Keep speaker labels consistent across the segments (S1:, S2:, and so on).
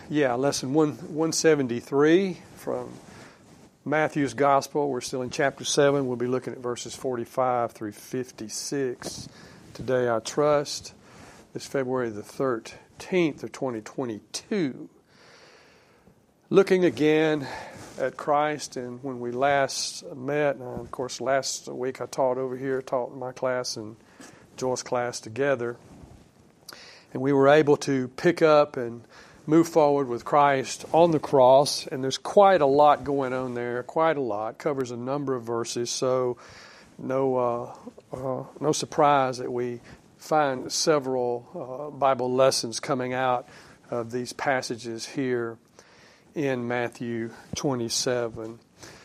S1: Lesson 173 from Matthew's Gospel. We're still in chapter 7. We'll be looking at verses 45 through 56 today, I trust. It's February the 13th of 2022. Looking again at Christ, and when we last met, and of course last week I taught my class and Joel's class together, and we were able to pick up and move forward with Christ on the cross, and there's quite a lot going on there, covers a number of verses, so no surprise that we find several Bible lessons coming out of these passages here in Matthew 27.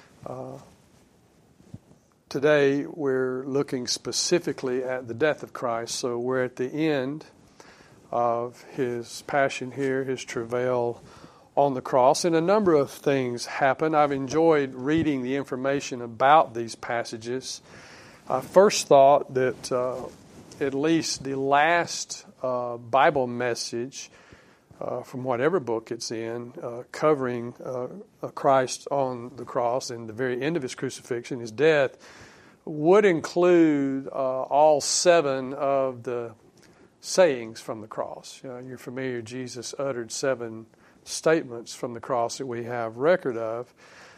S1: Today we're looking specifically at the death of Christ, so we're at the end of His passion here, His travail on the cross, and a number of things happen. I've enjoyed reading the information about these passages. I first thought that at least the last Bible message from whatever book it's in, covering Christ on the cross and the very end of His crucifixion, His death, would include all 7 of the sayings from the cross. You're familiar, Jesus uttered 7 statements from the cross that we have record of.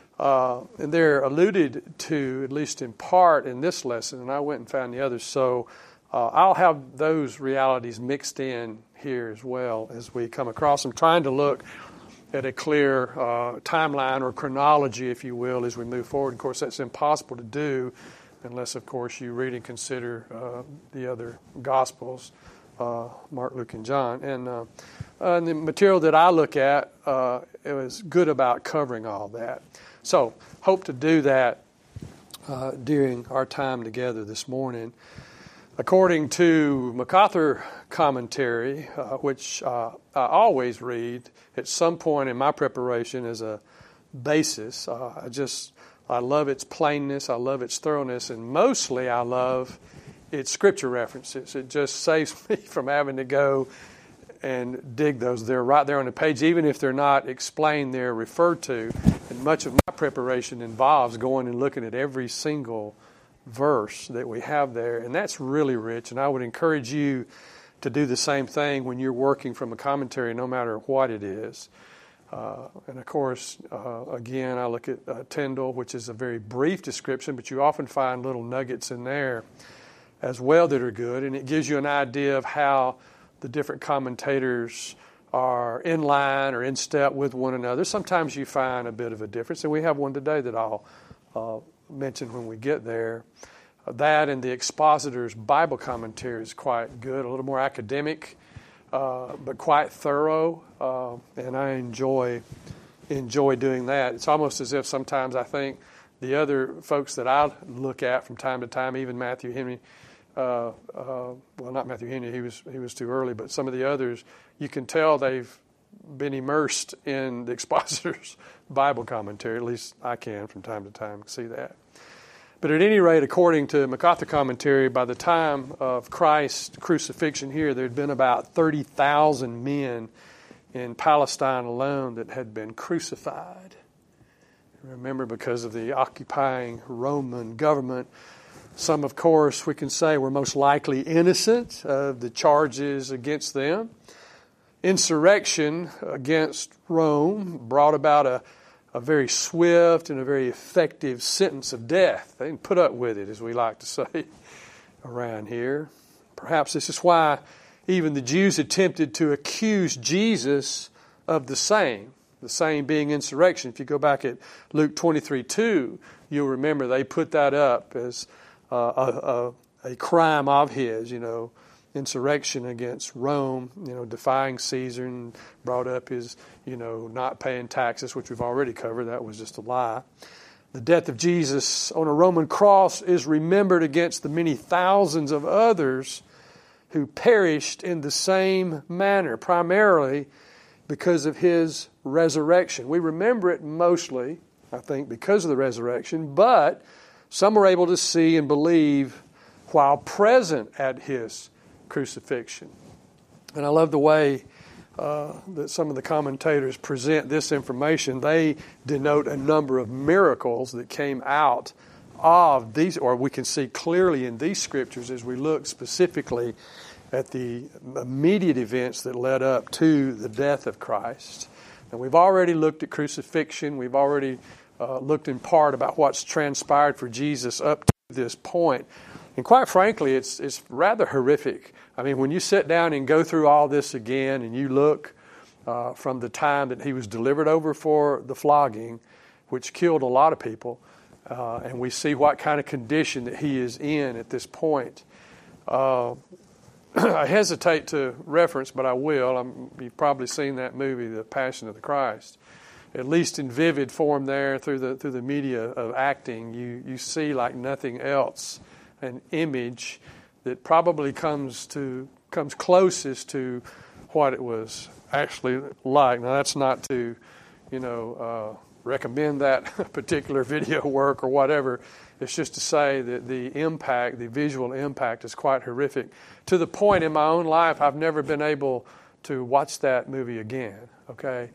S1: And they're alluded to, at least in part, in this lesson, and I went and found the others. So I'll have those realities mixed in here as well as we come across. I'm trying to look at a clear timeline or chronology, if you will, as we move forward. Of course, that's impossible to do unless, of course, you read and consider the other Gospels, Mark, Luke, and John. And the material that I look at, it was good about covering all that. So, hope to do that during our time together this morning. According to MacArthur commentary, which I always read at some point in my preparation as a basis, I love its plainness, I love its thoroughness, and mostly I love its scripture references. It just saves me from having to go and dig those. They're right there on the page. Even if they're not explained, they're referred to. And much of my preparation involves going and looking at every single verse that we have there. And that's really rich. And I would encourage you to do the same thing when you're working from a commentary, no matter what it is. And of course, again, I look at Tyndale, which is a very brief description, but you often find little nuggets in there as well that are good, and it gives you an idea of how the different commentators are in line or in step with one another. Sometimes you find a bit of a difference, and we have one today that I'll mention when we get there. That and the Expositor's Bible commentary is quite good, a little more academic, but quite thorough, and I enjoy doing that. It's almost as if sometimes I think the other folks that I look at from time to time, even Matthew Henry, well, not Matthew Henry, he was too early, but some of the others, you can tell they've been immersed in the Expositor's Bible commentary. At least I can from time to time see that. But at any rate, according to MacArthur commentary, by the time of Christ's crucifixion here, there had been about 30,000 men in Palestine alone that had been crucified. Remember, because of the occupying Roman government, some, of course, we can say were most likely innocent of the charges against them. Insurrection against Rome brought about a very swift and a very effective sentence of death. They didn't put up with it, as we like to say around here. Perhaps this is why even the Jews attempted to accuse Jesus of the same being insurrection. If you go back at Luke 23:2, you'll remember they put that up as a crime of his, insurrection against Rome, defying Caesar, and brought up his, not paying taxes, which we've already covered. That was just a lie. The death of Jesus on a Roman cross is remembered against the many thousands of others who perished in the same manner, primarily because of His resurrection. We remember it mostly, I think, because of the resurrection, but some were able to see and believe while present at His crucifixion. And I love the way that some of the commentators present this information, they denote a number of miracles that came out of these, or we can see clearly in these scriptures as we look specifically at the immediate events that led up to the death of Christ. And we've already looked at crucifixion. We've already looked in part about what's transpired for Jesus up to this point. And quite frankly, it's rather horrific. I mean, when you sit down and go through all this again and you look from the time that he was delivered over for the flogging, which killed a lot of people, and we see what kind of condition that he is in at this point. I hesitate to reference, but I will. You've probably seen that movie, The Passion of the Christ. At least in vivid form there through the media of acting, you see like nothing else an image that probably comes closest to what it was actually like. Now, that's not to, recommend that particular video work or whatever. It's just to say that the visual impact is quite horrific. To the point in my own life, I've never been able to watch that movie again, okay?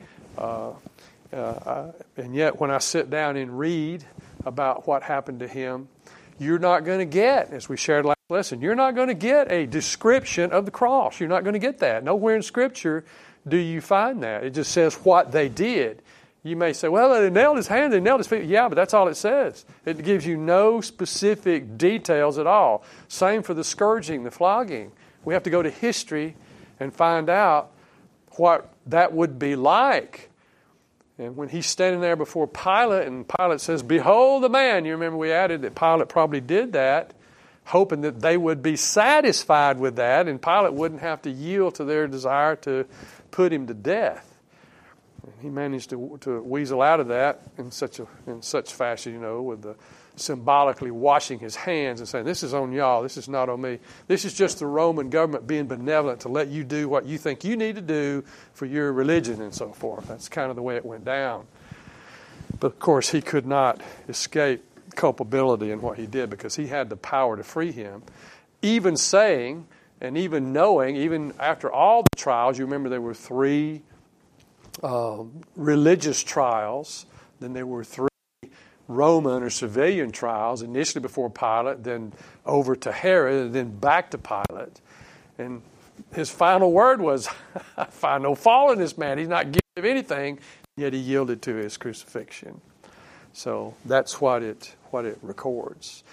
S1: And yet when I sit down and read about what happened to him, you're not going to get, as we shared last lesson, you're not going to get a description of the cross. You're not going to get that. Nowhere in Scripture do you find that. It just says what they did. You may say, well, they nailed his hands, they nailed his feet. Yeah, but that's all it says. It gives you no specific details at all. Same for the scourging, the flogging. We have to go to history and find out what that would be like. And when he's standing there before Pilate, and Pilate says, behold the man. You remember we added that Pilate probably did that, hoping that they would be satisfied with that, and Pilate wouldn't have to yield to their desire to put him to death. He managed to weasel out of that in such fashion, with the symbolically washing his hands and saying, this is on y'all, this is not on me. This is just the Roman government being benevolent to let you do what you think you need to do for your religion and so forth. That's kind of the way it went down. But of course, he could not escape culpability in what he did because he had the power to free him. Even saying and even knowing, even after all the trials, you remember there were 3 religious trials, then there were 3 Roman or civilian trials, initially before Pilate, then over to Herod, and then back to Pilate. And his final word was, I find no fault in this man. He's not guilty of anything, yet he yielded to his crucifixion. So that's what it records.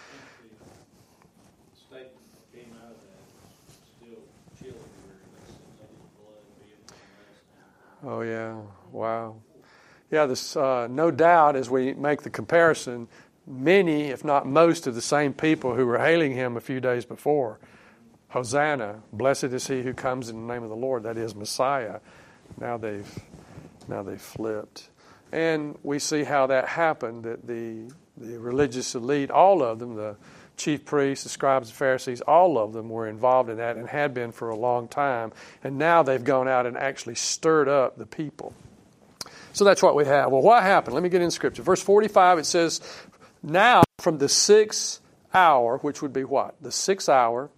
S1: Oh, yeah. Wow. Yeah, this no doubt, as we make the comparison, many, if not most, of the same people who were hailing him a few days before, Hosanna, blessed is he who comes in the name of the Lord, that is Messiah. Now they've flipped. And we see how that happened, that the religious elite, all of them, the chief priests, the scribes, the Pharisees, all of them were involved in that and had been for a long time. And now they've gone out and actually stirred up the people. So that's what we have. Well, what happened? Let me get in Scripture. Verse 45, it says, now from the 6th hour, which would be what? The 6th hour,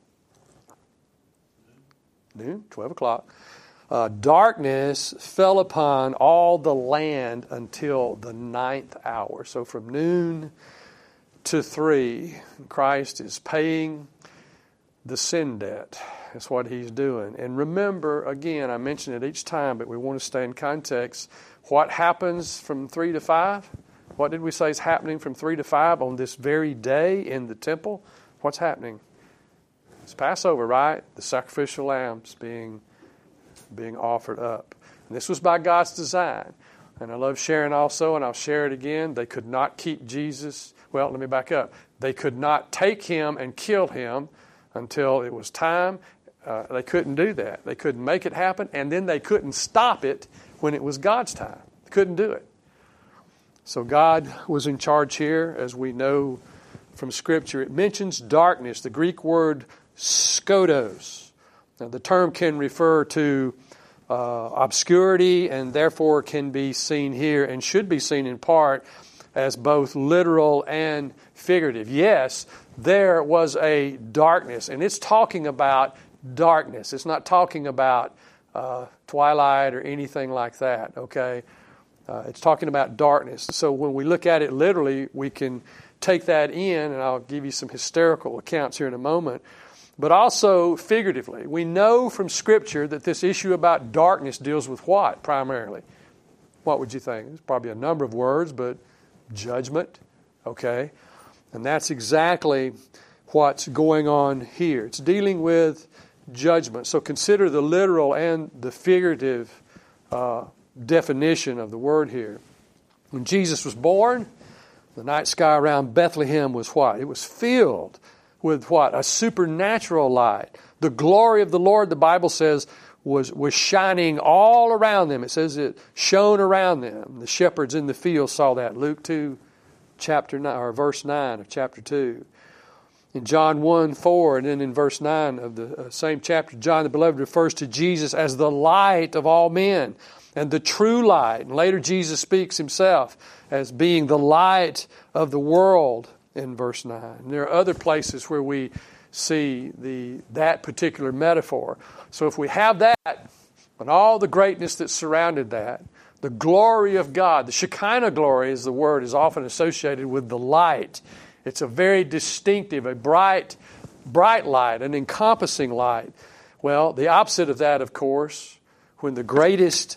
S1: noon, 12 o'clock, darkness fell upon all the land until the 9th hour. So from noon to 3, Christ is paying the sin debt. That's what he's doing. And remember, again, I mention it each time, but we want to stay in context. What happens from 3 to 5? What did we say is happening from 3 to 5 on this very day in the temple? What's happening? It's Passover, right? The sacrificial lambs being offered up. And this was by God's design. And I love sharing also, and I'll share it again. They could not keep Jesus. Well, let me back up. They could not take him and kill him until it was time. They couldn't do that. They couldn't make it happen, and then they couldn't stop it when it was God's time. They couldn't do it. So God was in charge here, as we know from Scripture. It mentions darkness, the Greek word skotos. Now, the term can refer to obscurity and therefore can be seen here and should be seen in part as both literal and figurative. Yes, there was a darkness, and it's talking about darkness. It's not talking about twilight or anything like that, okay? It's talking about darkness. So when we look at it literally, we can take that in, and I'll give you some historical accounts here in a moment, but also figuratively. We know from Scripture that this issue about darkness deals with what primarily? What would you think? There's probably a number of words, but judgment, okay? And that's exactly what's going on here. It's dealing with judgment. So consider the literal and the figurative definition of the word here. When Jesus was born, the night sky around Bethlehem was what? It was filled with what? A supernatural light. The glory of the Lord, the Bible says, was shining all around them. It says it shone around them. The shepherds in the field saw that. Luke 2, chapter 9, or verse 9 of chapter 2. In John 1:4, and then in verse 9 of the same chapter, John the Beloved refers to Jesus as the light of all men and the true light. And later Jesus speaks himself as being the light of the world in verse 9. And there are other places where we see that particular metaphor. So if we have that, and all the greatness that surrounded that, the glory of God, the Shekinah glory as the word is often associated with the light. It's a very distinctive, a bright light, an encompassing light. Well, the opposite of that, of course, when the greatest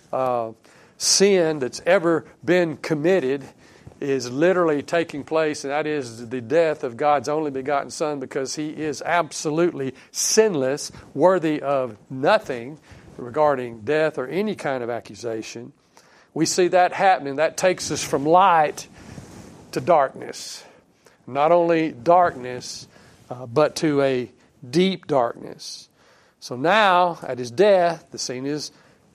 S1: sin that's ever been committed is literally taking place, and that is the death of God's only begotten Son, because He is absolutely sinless, worthy of nothing regarding death or any kind of accusation. We see that happening. That takes us from light to darkness. Not only darkness, but to a deep darkness. So now, at His death, the scene is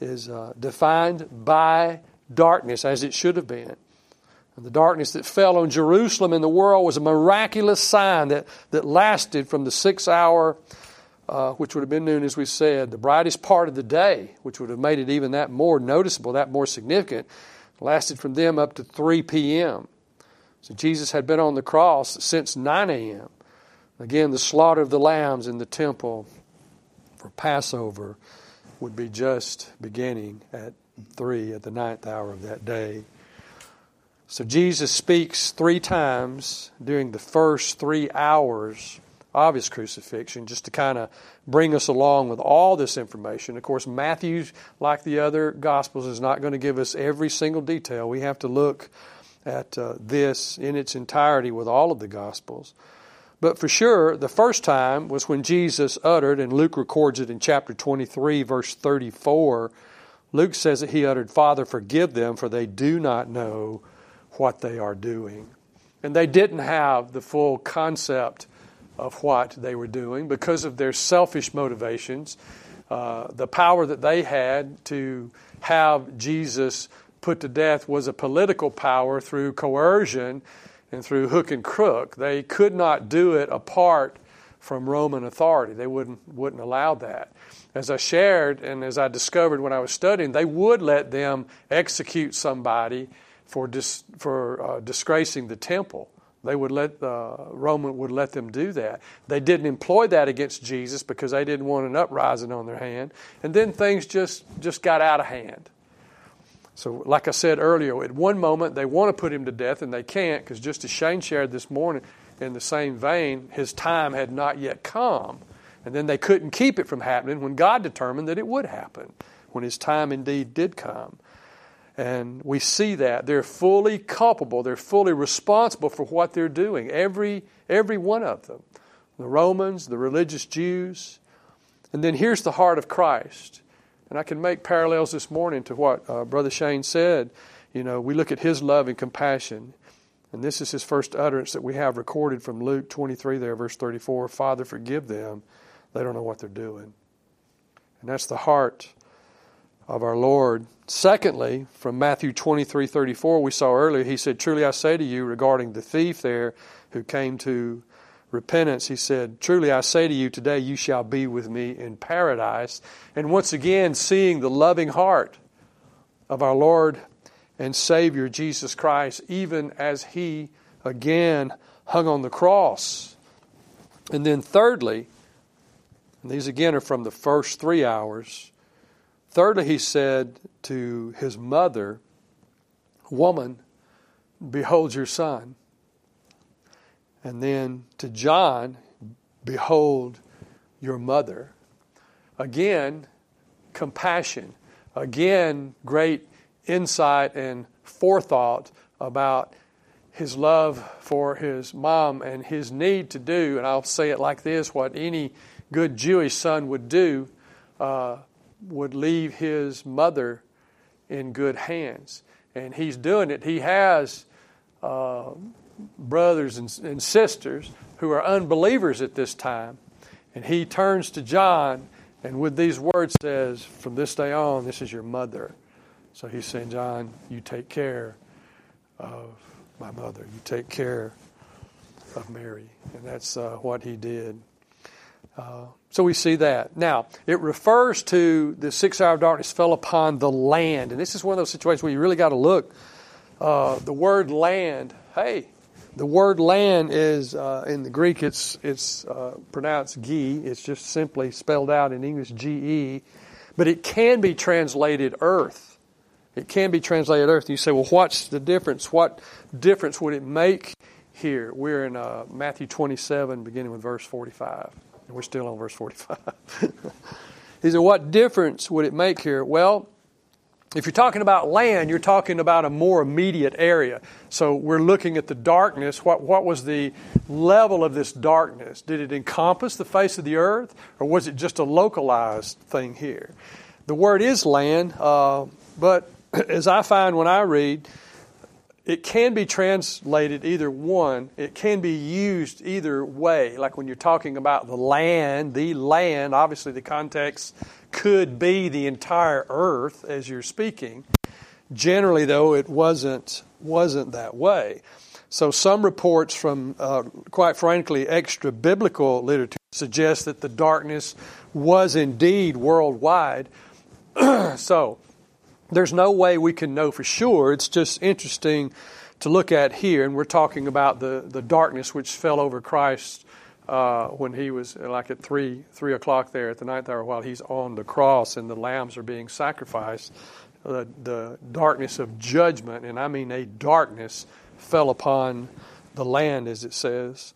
S1: defined by darkness, as it should have been. And the darkness that fell on Jerusalem and the world was a miraculous sign that lasted from the 6th hour, which would have been noon, as we said, the brightest part of the day, which would have made it even that more noticeable, that more significant, lasted from them up to 3 p.m. So Jesus had been on the cross since 9 a.m. Again, the slaughter of the lambs in the temple for Passover would be just beginning at 3 at the 9th hour of that day. So Jesus speaks 3 times during the first 3 hours of His crucifixion, just to kind of bring us along with all this information. Of course, Matthew, like the other Gospels, is not going to give us every single detail. We have to look at this in its entirety with all of the Gospels. But for sure, the first time was when Jesus uttered, and Luke records it in chapter 23, verse 34. Luke says that He uttered, "Father, forgive them, for they do not know what they are doing." And they didn't have the full concept of what they were doing because of their selfish motivations. The power that they had to have Jesus put to death was a political power through coercion and through hook and crook. They could not do it apart from Roman authority. They wouldn't allow that. As I shared and as I discovered when I was studying, they would let them execute somebody for disgracing the temple. They would Roman would let them do that. They didn't employ that against Jesus because they didn't want an uprising on their hand. And then things just got out of hand. So like I said earlier, at one moment they want to put Him to death and they can't, because just as Shane shared this morning, in the same vein, His time had not yet come. And then they couldn't keep it from happening when God determined that it would happen, when His time indeed did come. And we see that. They're fully culpable. They're fully responsible for what they're doing. Every one of them. The Romans, the religious Jews. And then here's the heart of Christ. And I can make parallels this morning to what Brother Shane said. You know, we look at His love and compassion. And this is His first utterance that we have recorded from Luke 23 there, verse 34. "Father, forgive them. They don't know what they're doing." And that's the heart of our Lord. Secondly, from Matthew 23:34, we saw earlier, He said, "Truly I say to you," regarding the thief there who came to repentance, He said, "Truly I say to you, today you shall be with me in paradise." And once again, seeing the loving heart of our Lord and Savior Jesus Christ, even as He again hung on the cross. And then thirdly, and these again are from the first 3 hours, Thirdly, he said to his mother, "Woman, behold your son." And then to John, "Behold your mother." Again, compassion. Again, great insight and forethought about his love for his mom and his need to do, and I'll say it like this, what any good Jewish son would do, would leave his mother in good hands. And he's doing it. He has brothers and sisters who are unbelievers at this time. And he turns to John and with these words says, "From this day on, this is your mother." So he's saying, "John, you take care of my mother. You take care of Mary." And that's what he did. So we see that. Now, it refers to the 6 hour of darkness fell upon the land. And this is one of those situations where you really got to look. The word land, the word land is, in the Greek, it's pronounced gi. It's just simply spelled out in English, G-E. But it can be translated earth. It can be translated earth. You say, well, what's the difference? What difference would it make here? We're in Matthew 27, beginning with verse 45. And we're still on verse 45. He said, what difference would it make here? Well, if you're talking about land, you're talking about a more immediate area. So we're looking at the darkness. What was the level of this darkness? Did it encompass the face of the earth? Or was it just a localized thing here? The word is land, but as I find when I read, it can be translated either one. It can be used either way. Like when you're talking about the land, obviously the context could be the entire earth as you're speaking. Generally, though, it wasn't that way. So some reports from, quite frankly, extra-biblical literature suggest that the darkness was indeed worldwide. So there's no way we can know for sure. It's just interesting to look at here. And we're talking about the darkness which fell over Christ when he was like at 3 o'clock there at the ninth hour while he's on the cross and the lambs are being sacrificed. The darkness of judgment, and I mean a darkness, fell upon the land, as it says.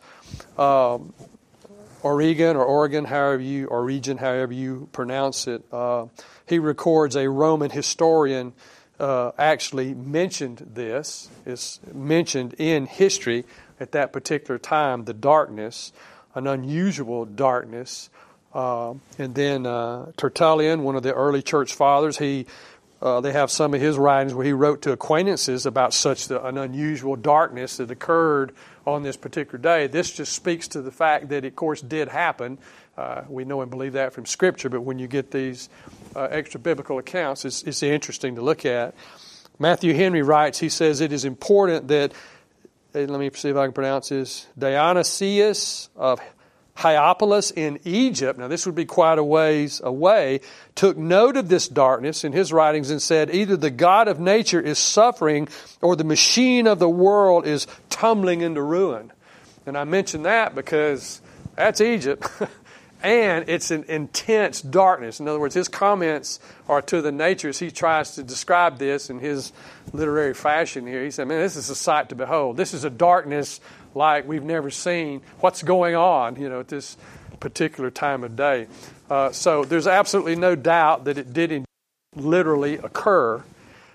S1: Origen, however you pronounce it, he records a Roman historian actually mentioned this. It's mentioned in history at that particular time, the darkness, an unusual darkness. And then Tertullian, one of the early church fathers, they have some of his writings where he wrote to acquaintances about such an unusual darkness that occurred on this particular day. This just speaks to the fact that it, of course, did happen. We know and believe that from Scripture, but when you get these extra-biblical accounts, it's interesting to look at. Matthew Henry writes, he says, it is important that, let me see if I can pronounce this, Dionysius of Hierapolis in Egypt, now this would be quite a ways away, took note of this darkness in his writings and said, either the God of nature is suffering or the machine of the world is tumbling into ruin. And I mention that because that's Egypt. And it's an intense darkness. In other words, his comments are to the nature as he tries to describe this in his literary fashion here. He said, man, this is a sight to behold. This is a darkness like we've never seen. What's going on, at this particular time of day? So there's absolutely no doubt that it did literally occur,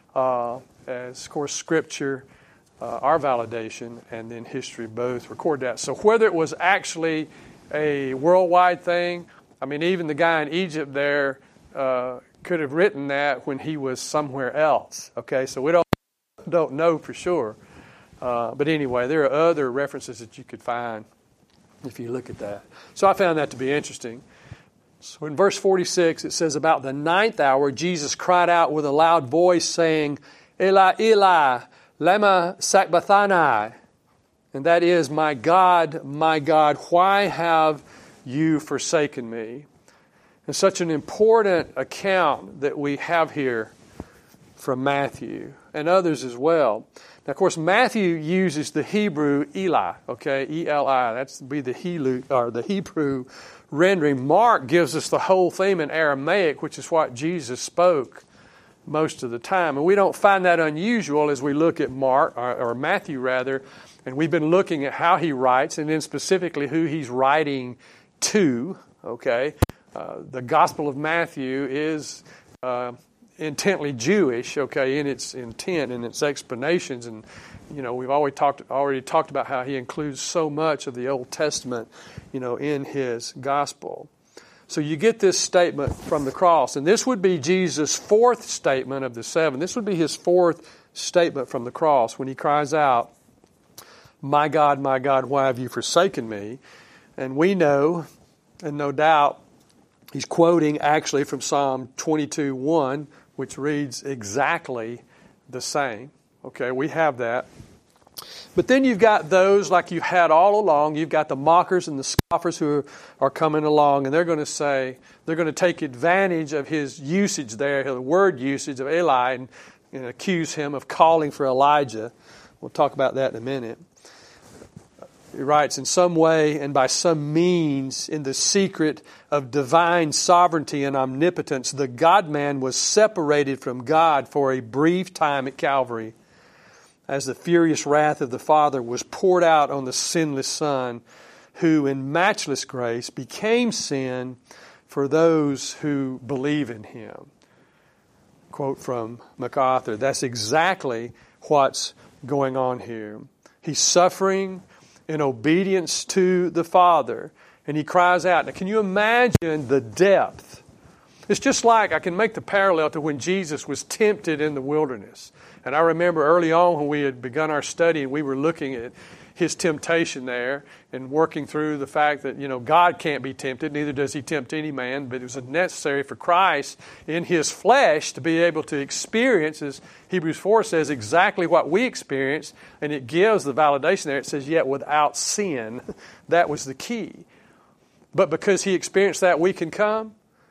S1: as, of course, Scripture, our validation, and then history both record that. So whether it was actually a worldwide thing, I mean, even the guy in Egypt there could have written that when he was somewhere else. Okay, so we don't know for sure. But anyway, there are other references that you could find if you look at that. So I found that to be interesting. So in verse 46, it says, about the ninth hour, Jesus cried out with a loud voice, saying, Eli, Eli, lema sabachthani? And that is, my God, why have you forsaken me? And such an important account that we have here from Matthew. and others as well. Now, of course, Matthew uses the Hebrew Eli, okay, E-L-I. That's be the Hebrew rendering. Mark gives us the whole theme in Aramaic, which is what Jesus spoke most of the time. And we don't find that unusual as we look at Mark, or Matthew rather, and we've been looking at how he writes, and then specifically who he's writing to, okay. The Gospel of Matthew is intently Jewish, okay, in its intent and its explanations. And, we've already talked about how he includes so much of the Old Testament, in his Gospel. So you get this statement from the cross, and this would be Jesus' fourth statement of the seven. This would be his fourth statement from the cross when he cries out, my God, why have you forsaken me?" And we know, and no doubt, he's quoting actually from Psalm 22:1, which reads exactly the same. Okay, we have that. But then you've got those like you've had all along. You've got the mockers and the scoffers who are coming along, and they're going to take advantage of his usage there, the word usage of Eli, and accuse him of calling for Elijah. We'll talk about that in a minute. He writes, in some way and by some means, in the secret of divine sovereignty and omnipotence, the God-man was separated from God for a brief time at Calvary, as the furious wrath of the Father was poured out on the sinless Son, who in matchless grace became sin for those who believe in him. Quote from MacArthur. That's exactly what's going on here. He's suffering in obedience to the Father, and he cries out. Now, can you imagine the depth? It's just like, I can make the parallel to when Jesus was tempted in the wilderness. And I remember early on when we had begun our study and we were looking at his temptation there and working through the fact that, God can't be tempted, neither does he tempt any man, but it was necessary for Christ in his flesh to be able to experience, as Hebrews 4 says, exactly what we experienced, and it gives the validation there. It says, yet without sin. That was the key. But because he experienced that, we can come.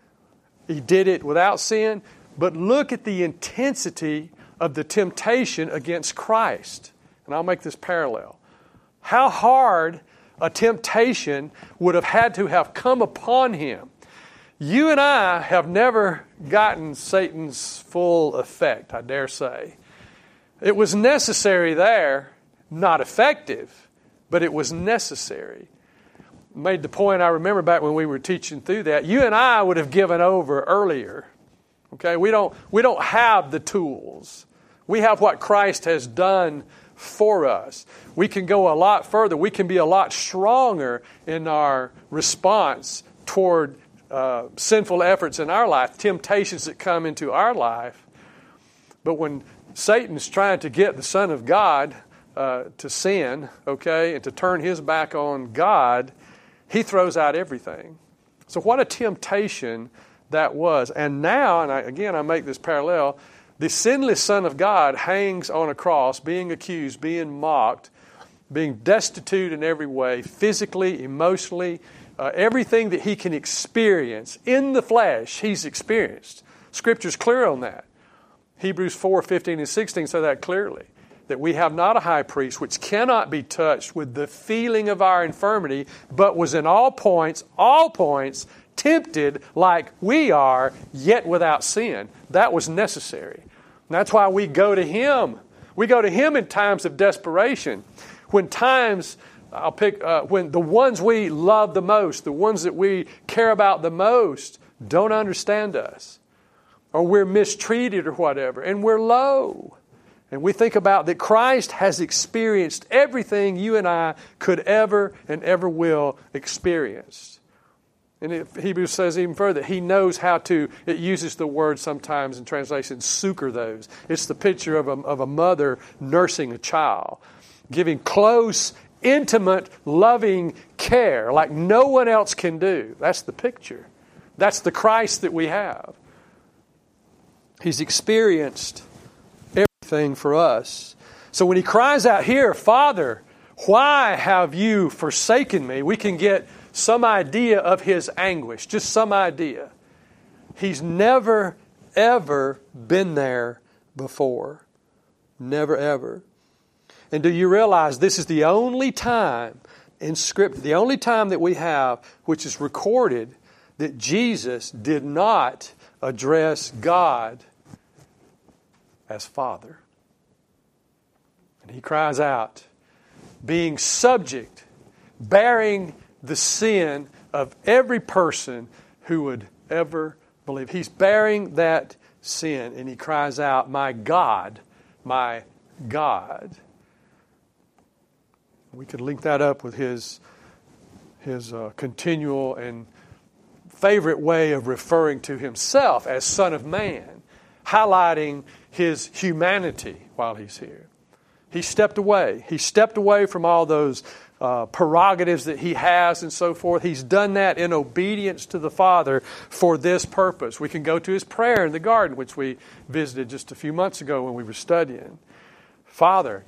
S1: He did it without sin. But look at the intensity of the temptation against Christ. And I'll make this parallel. How hard a temptation would have had to have come upon him. You and I have never gotten Satan's full effect, I dare say. It was necessary there, not effective, but it was necessary. Made the point, I remember back when we were teaching through that, you and I would have given over earlier. Okay, we don't have the tools. We have what Christ has done for us. We can go a lot further. We can be a lot stronger in our response toward sinful efforts in our life, temptations that come into our life. But when Satan's trying to get the Son of God to sin, okay, and to turn his back on God, he throws out everything. So what a temptation that was. And now, and I make this parallel, the sinless Son of God hangs on a cross, being accused, being mocked, being destitute in every way, physically, emotionally, everything that he can experience in the flesh, he's experienced. Scripture's clear on that. Hebrews 4:15 and 16 say that clearly, that we have not a high priest which cannot be touched with the feeling of our infirmity, but was in all points, tempted like we are, yet without sin. That was necessary. And that's why we go to him. We go to him in times of desperation. When the ones we love the most, the ones that we care about the most, don't understand us, or we're mistreated or whatever, and we're low. And we think about that Christ has experienced everything you and I could ever and ever will experience. And Hebrews says even further, he knows how to, it uses the word sometimes in translation, succor those. It's the picture of a mother nursing a child, giving close, intimate, loving care like no one else can do. That's the picture. That's the Christ that we have. He's experienced everything for us. So when he cries out here, Father, why have you forsaken me? We can get some idea of his anguish, just some idea. He's never, ever been there before. Never, ever. And do you realize this is the only time in Scripture, the only time that we have, which is recorded, that Jesus did not address God as Father. And He cries out, being subject, bearing the sin of every person who would ever believe. He's bearing that sin, and He cries out, my God, my God. We could link that up with His continual and favorite way of referring to Himself as Son of Man, highlighting His humanity while He's here. He stepped away. He stepped away from all those prerogatives that He has and so forth. He's done that in obedience to the Father for this purpose. We can go to His prayer in the garden, which we visited just a few months ago when we were studying. Father,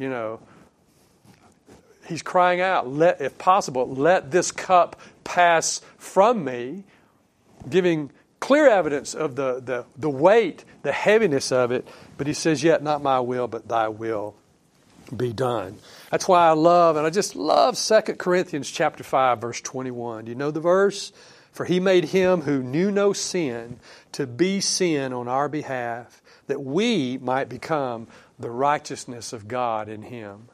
S1: He's crying out, if possible, let this cup pass from me, giving clear evidence of the weight, the heaviness of it. But He says, yet not my will, but thy will be done. That's why I just love 2 Corinthians chapter 5, verse 21. Do you know the verse? For He made Him who knew no sin to be sin on our behalf, that we might become the righteousness of God in Him.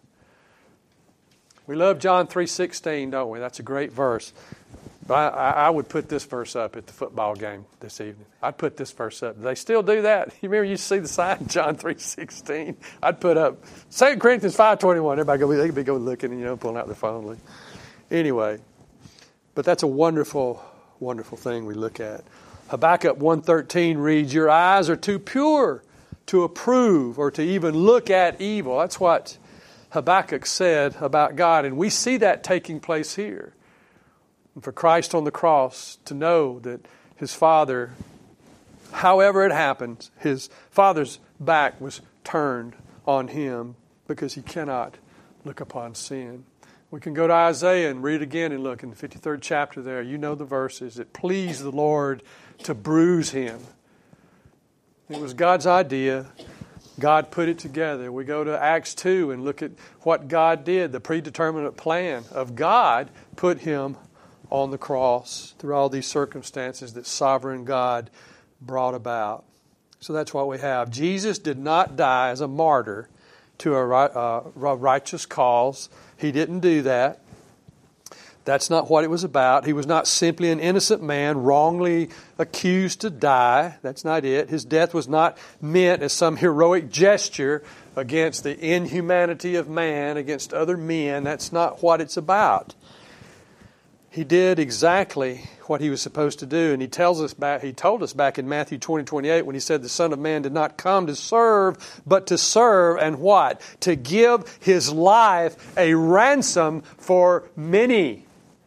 S1: We love John 3:16, don't we? That's a great verse. I would put this verse up at the football game this evening. I'd put this verse up. Do they still do that? You remember you see the sign, John 3:16? I'd put up 2 Corinthians 5:21. Everybody they could go looking and pulling out their phone. Anyway, but that's a wonderful, wonderful thing we look at. Habakkuk 1:13 reads, your eyes are too pure to approve or to even look at evil. That's what Habakkuk said about God, and we see that taking place here. And for Christ on the cross to know that His Father, however it happened, His Father's back was turned on Him because He cannot look upon sin. We can go to Isaiah and read again and look in the 53rd chapter there. You know the verses. It pleased the Lord to bruise Him. It was God's idea. God put it together. We go to Acts 2 and look at what God did. The predeterminate plan of God put Him on the cross through all these circumstances that sovereign God brought about. So that's what we have. Jesus did not die as a martyr to a righteous cause. He didn't do that. That's not what it was about. He was not simply an innocent man wrongly accused to die. That's not it. His death was not meant as some heroic gesture against the inhumanity of man, against other men. That's not what it's about. He did exactly what He was supposed to do. And He told us back in Matthew 20:28 when He said the Son of Man did not come to serve, but to serve and what? To give His life a ransom for many.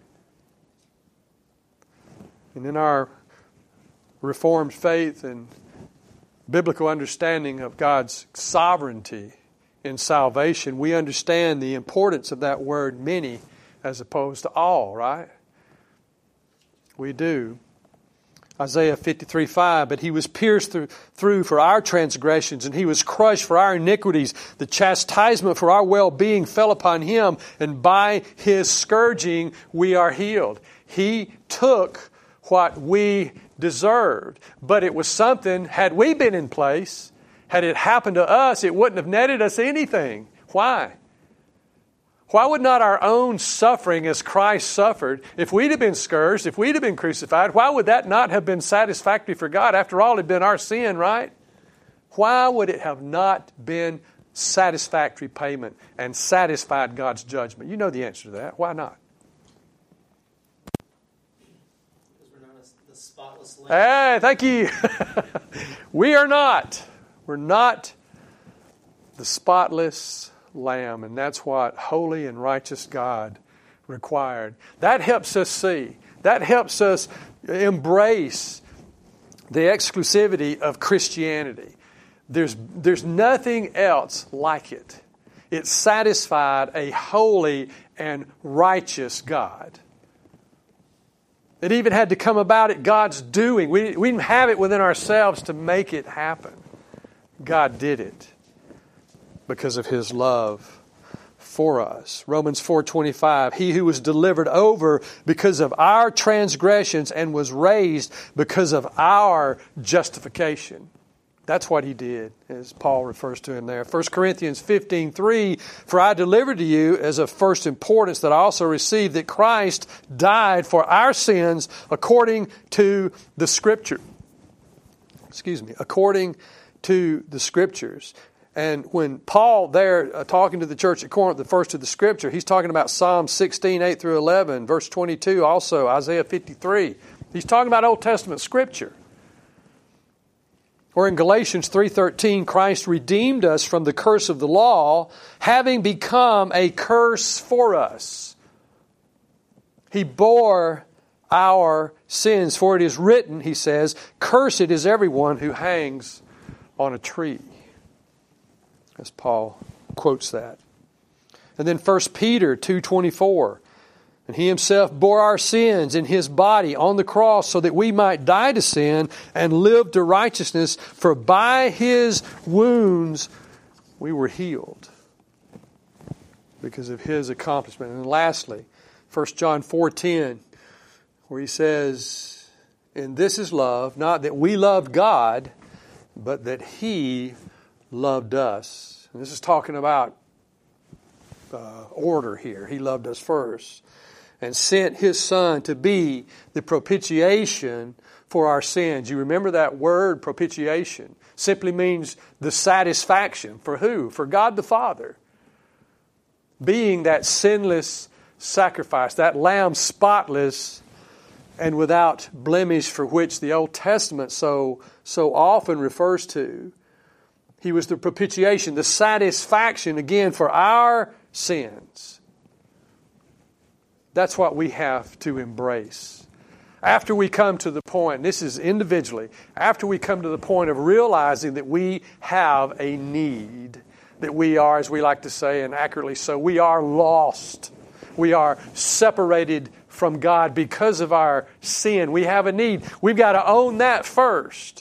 S1: And in our Reformed faith and biblical understanding of God's sovereignty in salvation, we understand the importance of that word many as opposed to all, right? We do. Isaiah 53:5, but He was pierced through for our transgressions, and He was crushed for our iniquities. The chastisement for our well-being fell upon Him, and by His scourging we are healed. He took what we deserved. But it was something, had we been in place, had it happened to us, it wouldn't have netted us anything. Why? Why would not our own suffering as Christ suffered, if we'd have been scourged, if we'd have been crucified, why would that not have been satisfactory for God? After all, it had been our sin, right? Why would it have not been satisfactory payment and satisfied God's judgment? You know the answer to that. Why not? Hey, thank you. We are not. We're not the spotless lamb, and that's what holy and righteous God required. That helps us see. That helps us embrace the exclusivity of Christianity. There's nothing else like it. It satisfied a holy and righteous God. It even had to come about at God's doing. We didn't have it within ourselves to make it happen. God did it. because of His love for us. Romans 4:25, He who was delivered over because of our transgressions and was raised because of our justification. That's what He did, as Paul refers to in there. 1 Corinthians 15:3, for I delivered to you as of first importance that I also received that Christ died for our sins according to the Scripture. According to the Scriptures. And when Paul there talking to the church at Corinth, the first to the Scripture, he's talking about Psalm 16, 8 through 11, verse 22, also Isaiah 53. He's talking about Old Testament Scripture. Or in Galatians 3:13, Christ redeemed us from the curse of the law, having become a curse for us. He bore our sins, for it is written, he says, cursed is everyone who hangs on a tree. As Paul quotes that. And then 1 Peter 2:24, and He Himself bore our sins in His body on the cross so that we might die to sin and live to righteousness, for by His wounds we were healed. Because of His accomplishment. And lastly, 1 John 4:10, where he says, and this is love, not that we loved God, but that He loved us. And this is talking about order here. He loved us first and sent His Son to be the propitiation for our sins. You remember that word, propitiation? Simply means the satisfaction. For who? For God the Father. Being that sinless sacrifice, that lamb spotless and without blemish, for which the Old Testament so often refers to. He was the propitiation, the satisfaction, again, for our sins. That's what we have to embrace. After we come to the point, and this is individually, after we come to the point of realizing that we have a need, that we are, as we like to say, and accurately so, we are lost. We are separated from God because of our sin. We have a need. We've got to own that first.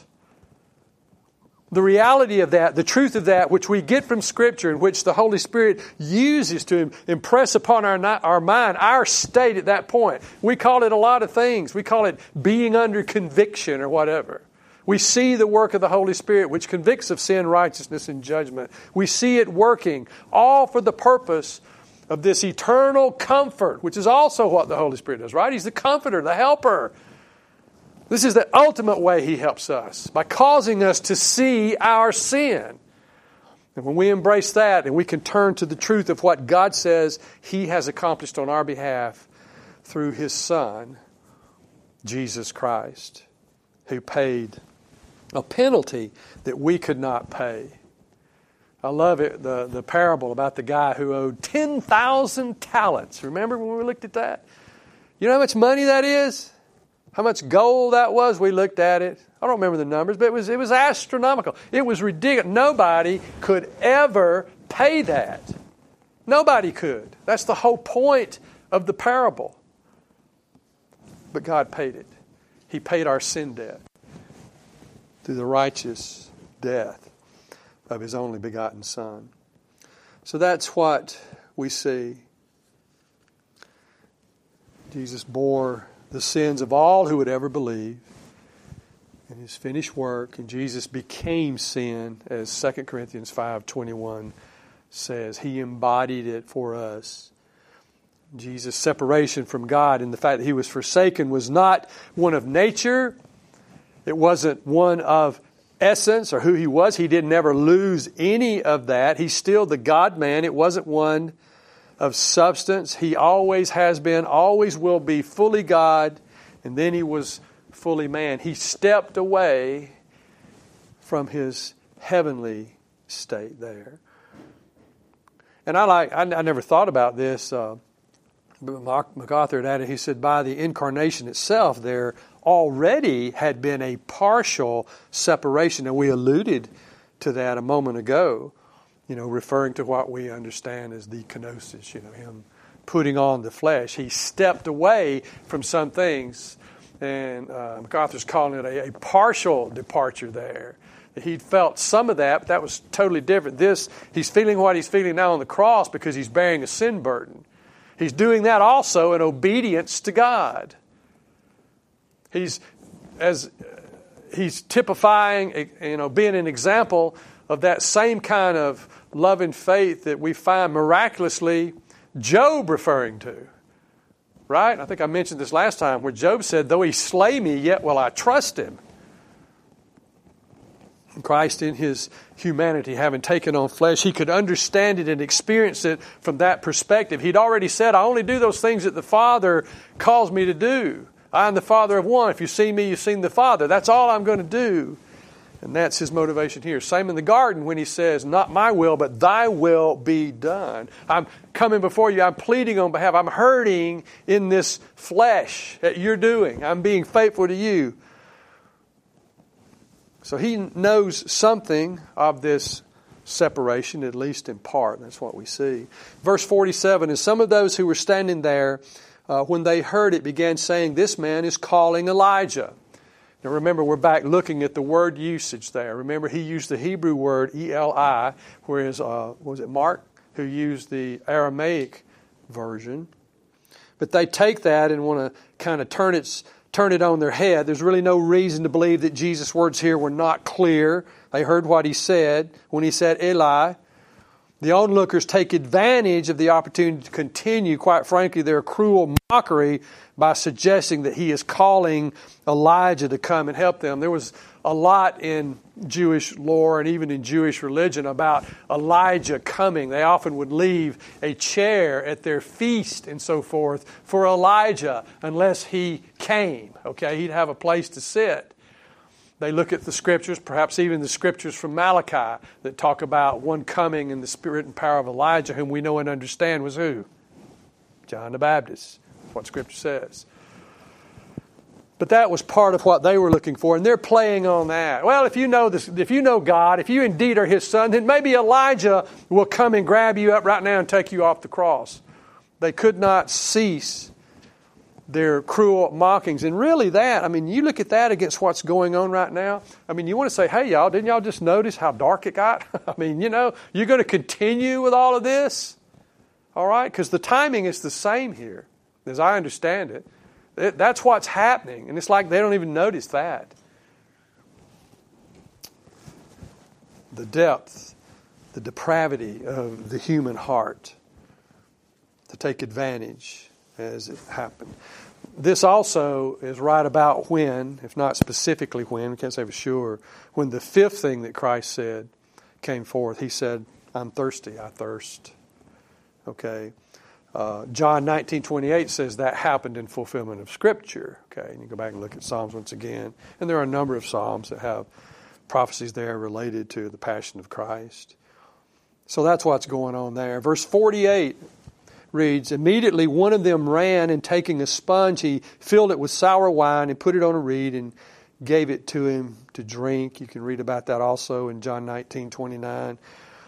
S1: The reality of that, the truth of that, which we get from Scripture, and which the Holy Spirit uses to impress upon our mind, our state at that point. We call it a lot of things. We call it being under conviction or whatever. We see the work of the Holy Spirit, which convicts of sin, righteousness, and judgment. We see it working, all for the purpose of this eternal comfort, which is also what the Holy Spirit does, right? He's the comforter, the helper. This is the ultimate way He helps us, by causing us to see our sin. And when we embrace that and we can turn to the truth of what God says He has accomplished on our behalf through His Son, Jesus Christ, who paid a penalty that we could not pay. I love it, the parable about the guy who owed 10,000 talents. Remember when we looked at that? You know how much money that is? How much gold that was? We looked at it. I don't remember the numbers, but it was astronomical. It was ridiculous. Nobody could ever pay that. Nobody could. That's the whole point of the parable. But God paid it. He paid our sin debt through the righteous death of His only begotten Son. So that's what we see. Jesus bore the sins of all who would ever believe in His finished work, and Jesus became sin, as 2 Corinthians 5:21 says. He embodied it for us. Jesus' separation from God and the fact that He was forsaken was not one of nature. It wasn't one of essence or who He was. He didn't ever lose any of that. He's still the God-man. It wasn't one of substance. He always has been, always will be fully God, and then He was fully man. He stepped away from His heavenly state there. And I never thought about this, but MacArthur had added, he said, by the incarnation itself, there already had been a partial separation, and we alluded to that a moment ago. Referring to what we understand as the kenosis, Him putting on the flesh. He stepped away from some things, and MacArthur's calling it a partial departure there. He'd felt some of that, but that was totally different. He's feeling what he's feeling now on the cross because he's bearing a sin burden. He's doing that also in obedience to God. He's typifying, being an example of that same kind of love and faith that we find miraculously Job referring to. Right? I think I mentioned this last time where Job said, though he slay me, yet will I trust him. Christ in his humanity, having taken on flesh, he could understand it and experience it from that perspective. He'd already said, I only do those things that the Father calls me to do. I am the Father of one. If you see me, you've seen the Father. That's all I'm going to do. And that's his motivation here. Same in the garden when he says, not my will, but thy will be done. I'm coming before you. I'm pleading on behalf. I'm hurting in this flesh that you're doing. I'm being faithful to you. So he knows something of this separation, at least in part. That's what we see. Verse 47, and some of those who were standing there, when they heard it, began saying, this man is calling Elijah. Now remember, we're back looking at the word usage there. Remember, he used the Hebrew word Eli, whereas, was it Mark who used the Aramaic version? But they take that and want to kind of turn it on their head. There's really no reason to believe that Jesus' words here were not clear. They heard what he said when he said Eli. The onlookers take advantage of the opportunity to continue, quite frankly, their cruel mockery by suggesting that he is calling Elijah to come and help them. There was a lot in Jewish lore and even in Jewish religion about Elijah coming. They often would leave a chair at their feast and so forth for Elijah unless he came. Okay, he'd have a place to sit. They look at the Scriptures, perhaps even the Scriptures from Malachi, that talk about one coming in the spirit and power of Elijah, whom we know and understand was who? John the Baptist. That's what Scripture says. But that was part of what they were looking for, and they're playing on that. Well, if you know this, if you know God, if you indeed are His Son, then maybe Elijah will come and grab you up right now and take you off the cross. They could not cease their cruel mockings. And really you look at that against what's going on right now. You want to say, hey, y'all, didn't y'all just notice how dark it got? You're going to continue with all of this? All right? Because the timing is the same here, as I understand it. That's what's happening. And it's like they don't even notice that. The depth, the depravity of the human heart to take advantage as it happened. This also is right about when, if not specifically when, we can't say for sure, when the fifth thing that Christ said came forth. He said, I'm thirsty, I thirst. Okay. John 19:28 says that happened in fulfillment of Scripture. Okay, and you go back and look at Psalms once again. And there are a number of Psalms that have prophecies there related to the passion of Christ. So that's what's going on there. Verse 48 reads, immediately one of them ran, and taking a sponge, he filled it with sour wine and put it on a reed and gave it to him to drink. You can read about that also in John 19:29.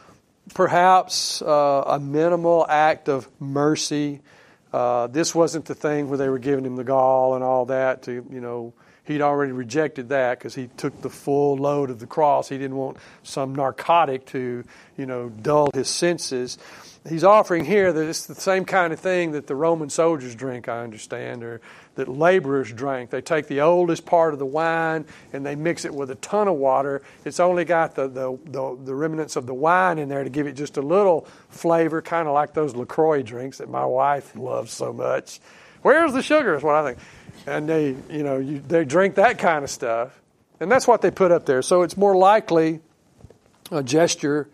S1: Perhaps a minimal act of mercy. This wasn't the thing where they were giving him the gall and all that. He'd already rejected that because he took the full load of the cross. He didn't want some narcotic to, dull his senses. He's offering here that it's the same kind of thing that the Roman soldiers drink, I understand, or that laborers drank. They take the oldest part of the wine and they mix it with a ton of water. It's only got the remnants of the wine in there to give it just a little flavor, kind of like those LaCroix drinks that my wife loves so much. Where's the sugar is what I think. And they drink that kind of stuff. And that's what they put up there. So it's more likely a gesture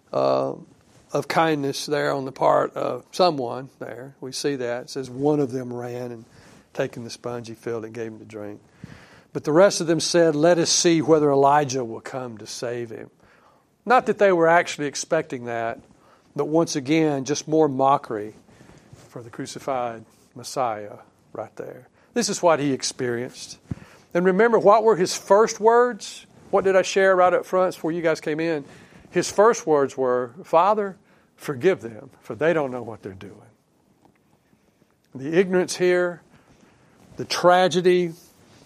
S1: of kindness there on the part of someone there. We see that. It says one of them ran and taking the sponge he filled and gave him to drink. But the rest of them said, let us see whether Elijah will come to save him. Not that they were actually expecting that, but once again, just more mockery for the crucified Messiah right there. This is what he experienced. And remember, what were his first words? What did I share right up front before you guys came in? His first words were, Father, forgive them, for they don't know what they're doing. The ignorance here, the tragedy,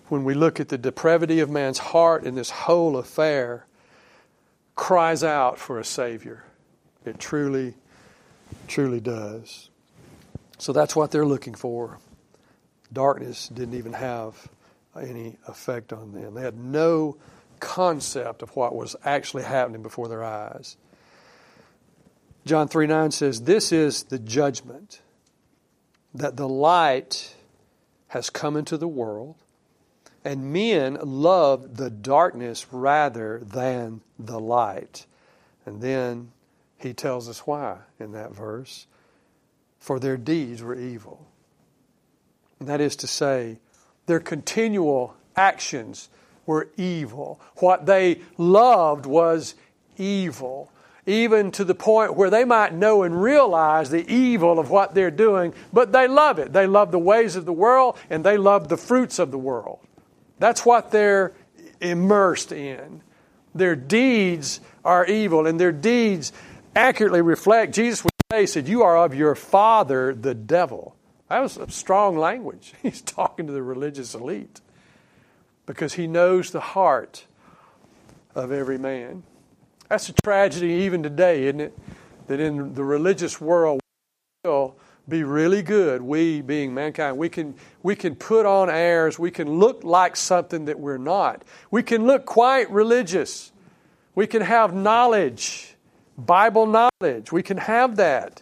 S1: when we look at the depravity of man's heart in this whole affair, cries out for a Savior. It truly, truly does. So that's what they're looking for. Darkness didn't even have any effect on them. They had no concept of what was actually happening before their eyes. John 3:9 says, "This is the judgment, that the light has come into the world, and men loved the darkness rather than the light." And then he tells us why in that verse. For their deeds were evil. And that is to say, their continual actions were evil. What they loved was evil. Even to the point where they might know and realize the evil of what they're doing, but they love it. They love the ways of the world, and they love the fruits of the world. That's what they're immersed in. Their deeds are evil, and their deeds accurately reflect, Jesus would say, he said, "You are of your father, the devil." That was strong language. He's talking to the religious elite because he knows the heart of every man. That's a tragedy even today, isn't it? That in the religious world, we will be really good, we being mankind. We can put on airs. We can look like something that we're not. We can look quite religious. We can have knowledge, Bible knowledge. We can have that.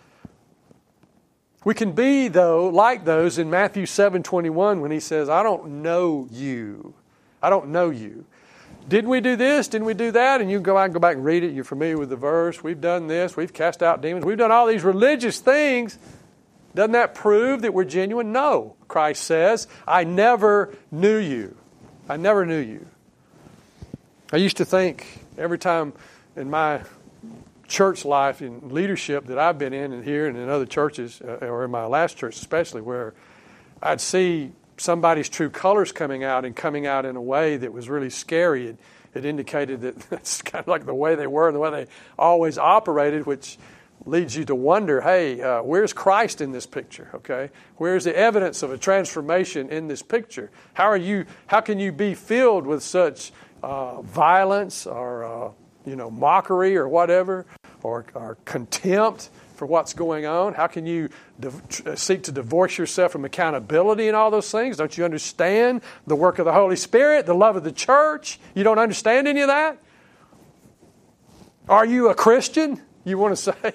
S1: We can be, though, like those in Matthew 7:21 when he says, "I don't know you. I don't know you. Didn't we do this? Didn't we do that?" And you can go back and read it. You're familiar with the verse. We've done this. We've cast out demons. We've done all these religious things. Doesn't that prove that we're genuine? No. Christ says, "I never knew you. I never knew you." I used to think every time in my church life and leadership that I've been in and here and in other churches, or in my last church especially, where I'd see somebody's true colors coming out in a way that was really scary. It indicated that that's kind of like the way they were and the way they always operated, which leads you to wonder, hey, where's Christ in this picture? Okay, where's the evidence of a transformation in this picture? How can you be filled with such violence or mockery or whatever, or contempt for what's going on? How can you seek to divorce yourself from accountability and all those things? Don't you understand the work of the Holy Spirit, the love of the church? You don't understand any of that? Are you a Christian? You want to say?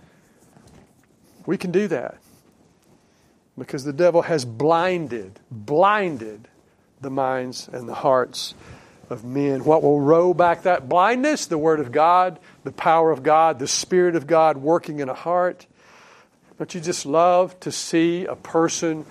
S1: We can do that because the devil has blinded the minds and the hearts of men. What will roll back that blindness? The Word of God, the power of God, the Spirit of God working in a heart. Don't you just love to see a person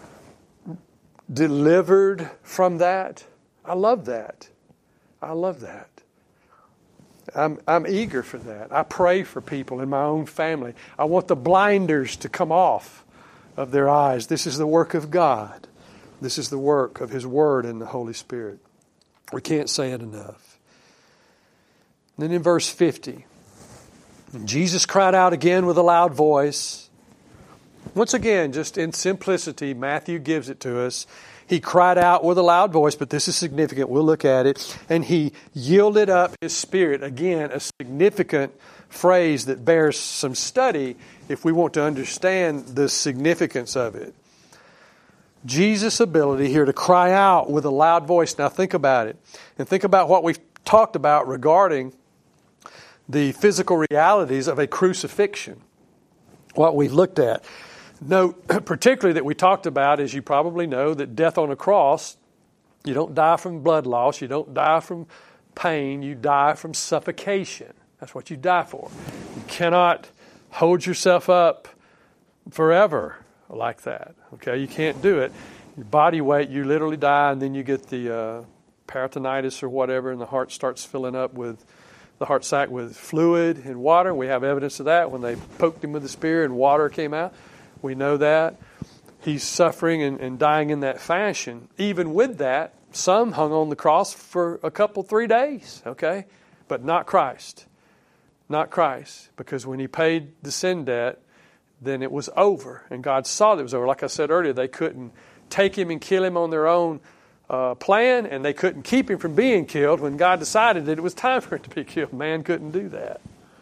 S1: delivered from that? I love that. I love that. I'm eager for that. I pray for people in my own family. I want the blinders to come off of their eyes. This is the work of God. This is the work of His Word and the Holy Spirit. We can't say it enough. Then in verse 50, Jesus cried out again with a loud voice. Once again, just in simplicity, Matthew gives it to us. He cried out with a loud voice, but this is significant. We'll look at it. And He yielded up His spirit. Again, a significant phrase that bears some study if we want to understand the significance of it. Jesus' ability here to cry out with a loud voice. Now think about it. And think about what we've talked about regarding the physical realities of a crucifixion. What we've looked at. Note particularly that we talked about, as you probably know, that death on a cross, you don't die from blood loss, you don't die from pain, you die from suffocation. That's what you die for. You cannot hold yourself up forever like that. Okay, you can't do it. Your body weight, you literally die, and then you get the peritonitis or whatever, and the heart starts filling up with the heart sac with fluid and water. We have evidence of that when they poked him with the spear and water came out. We know that. He's suffering and dying in that fashion. Even with that, some hung on the cross for 3 days, okay? But not Christ. Not Christ. Because when He paid the sin debt, then it was over. And God saw that it was over. Like I said earlier, they couldn't take Him and kill Him on their own plan, and they couldn't keep him from being killed when God decided that it was time for him to be killed. Man couldn't do that.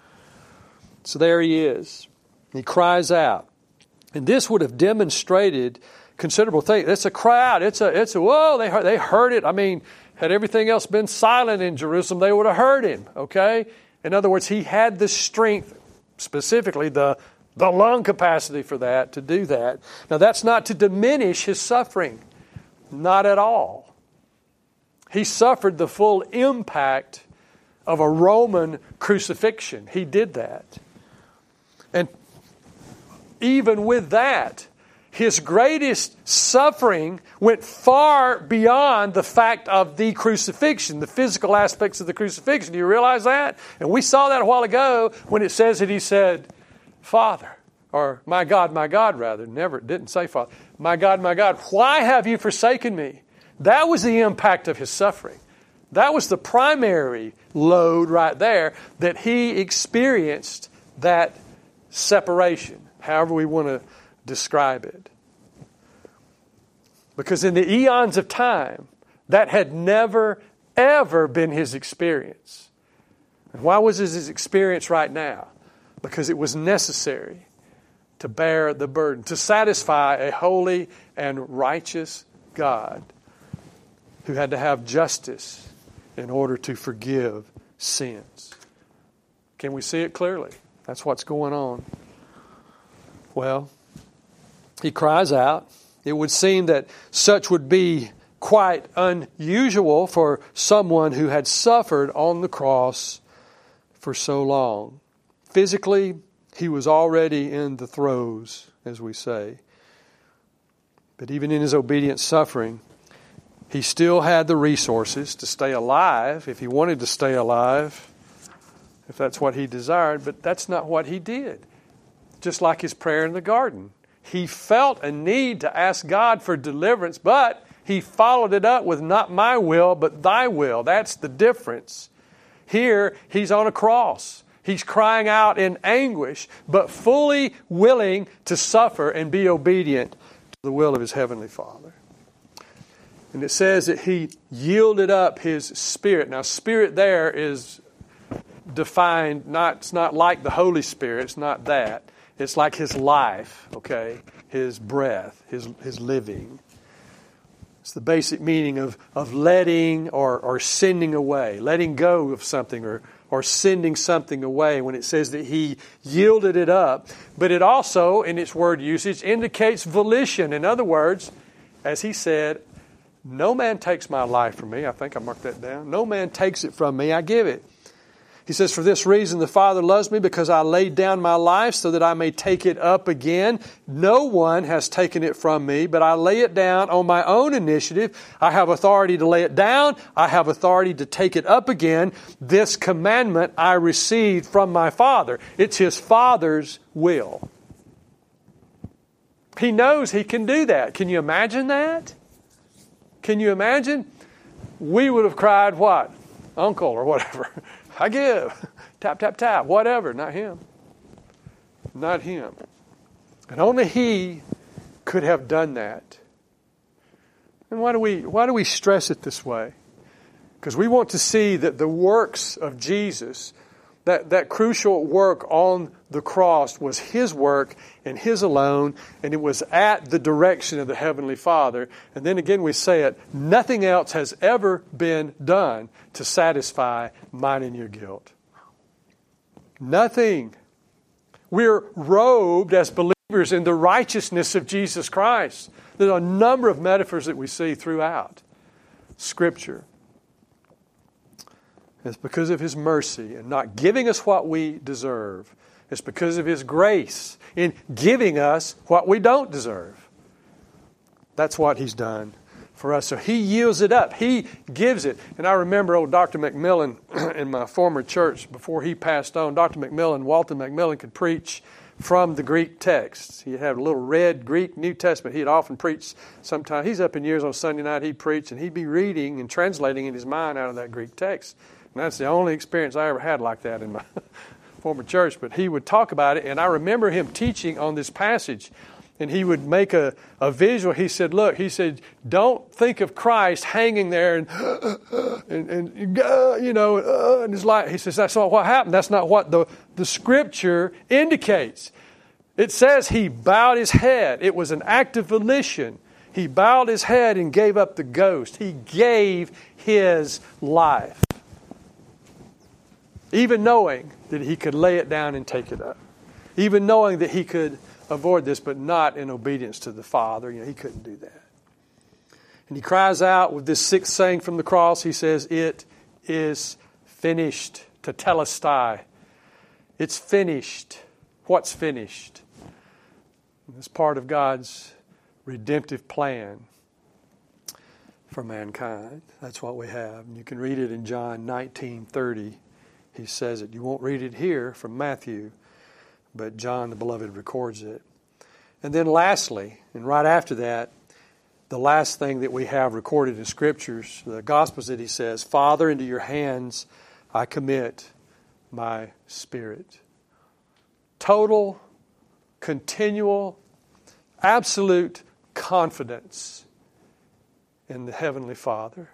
S1: So there he is. He cries out. And this would have demonstrated considerable things. It's a crowd. It's a whoa, they heard it. I mean, had everything else been silent in Jerusalem, they would have heard him, okay? In other words, he had the strength, specifically the lung capacity for that, to do that. Now, that's not to diminish his suffering. Not at all. He suffered the full impact of a Roman crucifixion. He did that. And even with that, his greatest suffering went far beyond the fact of the crucifixion, the physical aspects of the crucifixion. Do you realize that? And we saw that a while ago when it says that he said, Father, or my God, rather. Never, didn't say Father. My God, why have you forsaken me? That was the impact of his suffering. That was the primary load right there, that he experienced that separation, however we want to describe it. Because in the eons of time, that had never, ever been his experience. And why was it his experience right now? Because it was necessary to bear the burden, to satisfy a holy and righteous God who had to have justice in order to forgive sins. Can we see it clearly? That's what's going on. Well, he cries out. It would seem that such would be quite unusual for someone who had suffered on the cross for so long. Physically, he was already in the throes, as we say. But even in his obedient suffering, he still had the resources to stay alive if he wanted to stay alive, if that's what he desired. But that's not what he did. Just like his prayer in the garden. He felt a need to ask God for deliverance, but he followed it up with not my will, but thy will. That's the difference. Here, he's on a cross. He's crying out in anguish, but fully willing to suffer and be obedient to the will of his heavenly Father. And it says that he yielded up his spirit. Now, spirit there is defined, it's not like the Holy Spirit. It's not that. It's like his life, okay? His breath, his living. It's the basic meaning of letting or sending away, letting go of something or sending something away when it says that he yielded it up. But it also, in its word usage, indicates volition. In other words, as he said, no man takes my life from me. I think I marked that down. No man takes it from me. I give it. He says, for this reason the Father loves me, because I laid down my life so that I may take it up again. No one has taken it from me, but I lay it down on my own initiative. I have authority to lay it down. I have authority to take it up again. This commandment I received from my Father. It's his Father's will. He knows he can do that. Can you imagine that? Can you imagine? We would have cried, what? Uncle or whatever. I give. Tap, tap, tap. Whatever. Not him. Not him. And only he could have done that. And why do we stress it this way? Because we want to see that the works of Jesus, that crucial work on the cross, was his work and his alone, and it was at the direction of the Heavenly Father. And then again we say it, nothing else has ever been done to satisfy mine and your guilt. Nothing. We're robed as believers in the righteousness of Jesus Christ. There's a number of metaphors that we see throughout Scripture. It's because of his mercy and not giving us what we deserve. It's because of his grace in giving us what we don't deserve. That's what he's done for us. So he yields it up. He gives it. And I remember old Dr. McMillan in my former church, before he passed on, Dr. McMillan, Walton McMillan, could preach from the Greek texts. He had a little red Greek New Testament. He'd often preach sometimes. He's up in years on Sunday night, he'd preach, and he'd be reading and translating in his mind out of that Greek text. And that's the only experience I ever had like that in my former church. But he would talk about it, and I remember him teaching on this passage. And he would make a visual. He said, look, he said, don't think of Christ hanging there and his life. He says, that's not what happened. That's not what the Scripture indicates. It says he bowed his head. It was an act of volition. He bowed his head and gave up the ghost. He gave his life. Even knowing that he could lay it down and take it up. Even knowing that he could avoid this, but not in obedience to the Father. He couldn't do that. And he cries out with this sixth saying from the cross. He says, it is finished. Tetelestai. It's finished. What's finished? It's part of God's redemptive plan for mankind. That's what we have. And you can read it in John 19:30. He says it. You won't read it here from Matthew, but John the Beloved records it. And then lastly, and right after that, the last thing that we have recorded in Scriptures, the Gospels, that he says, Father, into your hands I commit my spirit. Total, continual, absolute confidence in the Heavenly Father.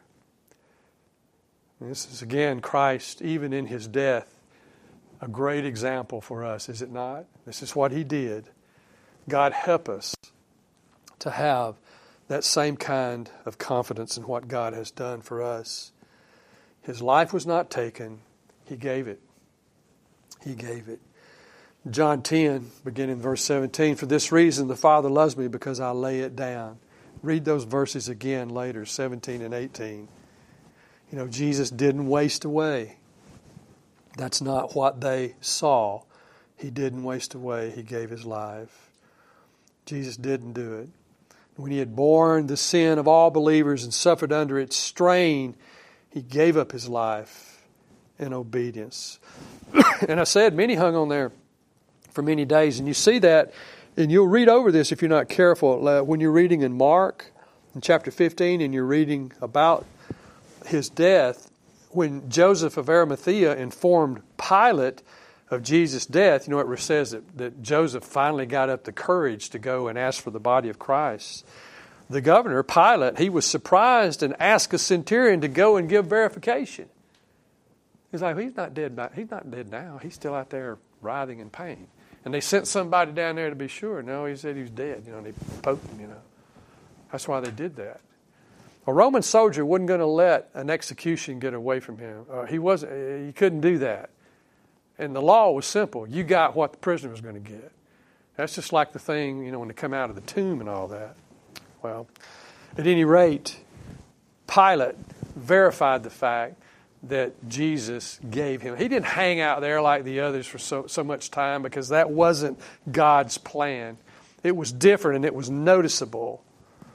S1: And this is again Christ, even in his death, a great example for us, is it not? This is what he did. God help us to have that same kind of confidence in what God has done for us. His life was not taken. He gave it. He gave it. John 10, beginning verse 17, for this reason the Father loves me, because I lay it down. Read those verses again later, 17 and 18. Jesus didn't waste away. That's not what they saw. He didn't waste away. He gave his life. Jesus didn't do it. When he had borne the sin of all believers and suffered under its strain, he gave up his life in obedience. And I said, many hung on there for many days. And you see that, and you'll read over this if you're not careful. When you're reading in Mark, in chapter 15, and you're reading about his death, when Joseph of Arimathea informed Pilate of Jesus' death, it says that Joseph finally got up the courage to go and ask for the body of Christ. The governor, Pilate, he was surprised and asked a centurion to go and give verification. He's like, he's not dead now. He's still out there writhing in pain. And they sent somebody down there to be sure. No, he said he was dead. And they poked him, That's why they did that. A Roman soldier wasn't going to let an execution get away from him. He couldn't do that. And the law was simple. You got what the prisoner was going to get. That's just like the thing, when they come out of the tomb and all that. Well, at any rate, Pilate verified the fact that Jesus gave him. He didn't hang out there like the others for so much time, because that wasn't God's plan. It was different and it was noticeable.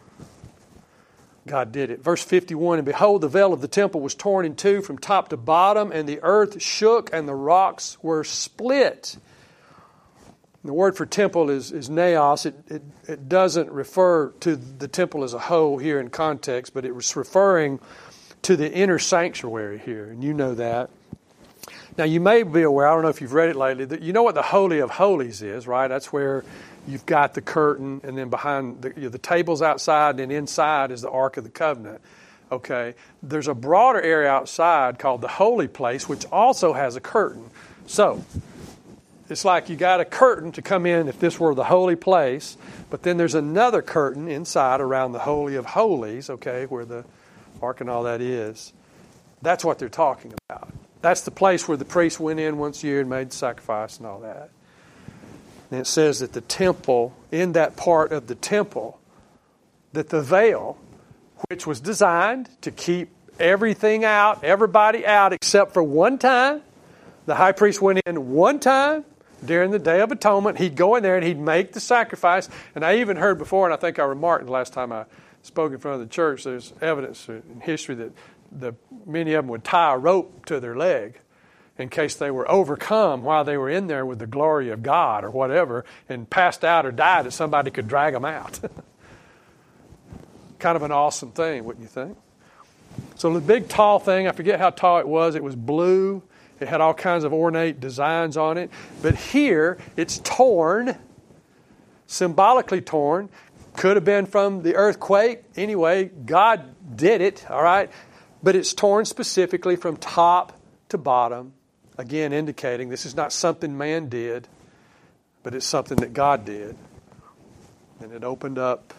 S1: God did it. Verse 51, and behold, the veil of the temple was torn in two from top to bottom, and the earth shook, and the rocks were split. The word for temple is naos. It doesn't refer to the temple as a whole here in context, but it was referring to the inner sanctuary here, and you know that. Now, you may be aware, I don't know if you've read it lately, that you know what the Holy of Holies is, right? That's where you've got the curtain, and then behind the tables outside, and inside is the Ark of the Covenant. Okay, there's a broader area outside called the Holy Place, which also has a curtain. So, it's like you got a curtain to come in if this were the holy place, but then there's another curtain inside around the Holy of Holies, okay, where the Ark and all that is. That's what they're talking about. That's the place where the priest went in once a year and made the sacrifice and all that. And it says that the temple, in that part of the temple, that the veil, which was designed to keep everything out, everybody out except for one time, the high priest went in one time during the Day of Atonement. He'd go in there and he'd make the sacrifice. And I even heard before, and I think I remarked the last time I spoke in front of the church, there's evidence in history that many of them would tie a rope to their leg in case they were overcome while they were in there with the glory of God or whatever, and passed out or died, that somebody could drag them out. Kind of an awesome thing, wouldn't you think? So the big tall thing, I forget how tall it was blue. It had all kinds of ornate designs on it. But here, it's torn symbolically torn. Could have been from the earthquake. Anyway, God did it, all right? But it's torn specifically from top to bottom. Again, indicating this is not something man did, but it's something that God did. And it opened up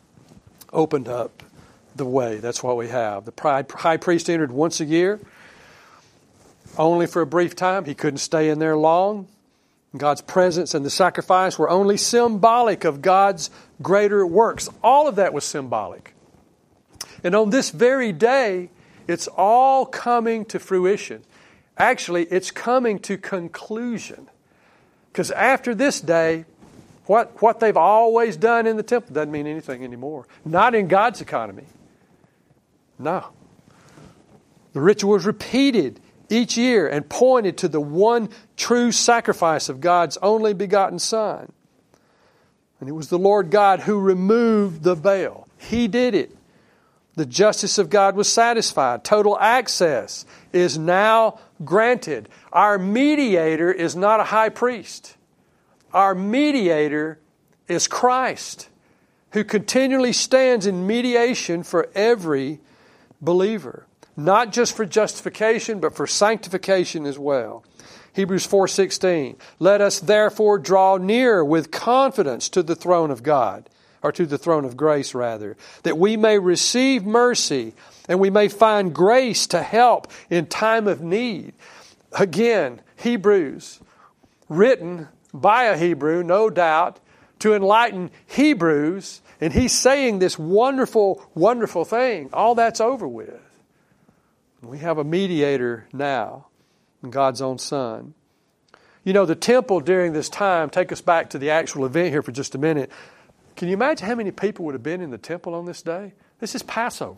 S1: the way. That's what we have. The high priest entered once a year, only for a brief time. He couldn't stay in there long. God's presence and the sacrifice were only symbolic of God's greater works. All of that was symbolic. And on this very day, it's all coming to fruition. Actually, it's coming to conclusion. Because after this day, what they've always done in the temple doesn't mean anything anymore. Not in God's economy. No. The ritual was repeated each year and pointed to the one true sacrifice of God's only begotten Son. And it was the Lord God who removed the veil. He did it. The justice of God was satisfied. Total access is now granted. Our mediator is not a high priest. Our mediator is Christ, who continually stands in mediation for every believer. Not just for justification, but for sanctification as well. Hebrews 4:16. Let us therefore draw near with confidence to the throne of God, or to the throne of grace rather, that we may receive mercy and we may find grace to help in time of need. Again, Hebrews, written by a Hebrew, no doubt, to enlighten Hebrews, and he's saying this wonderful, wonderful thing. All that's over with. We have a mediator now, God's own Son. You know, the temple during this time, take us back to the actual event here for just a minute. Can you imagine how many people would have been in the temple on this day? This is Passover.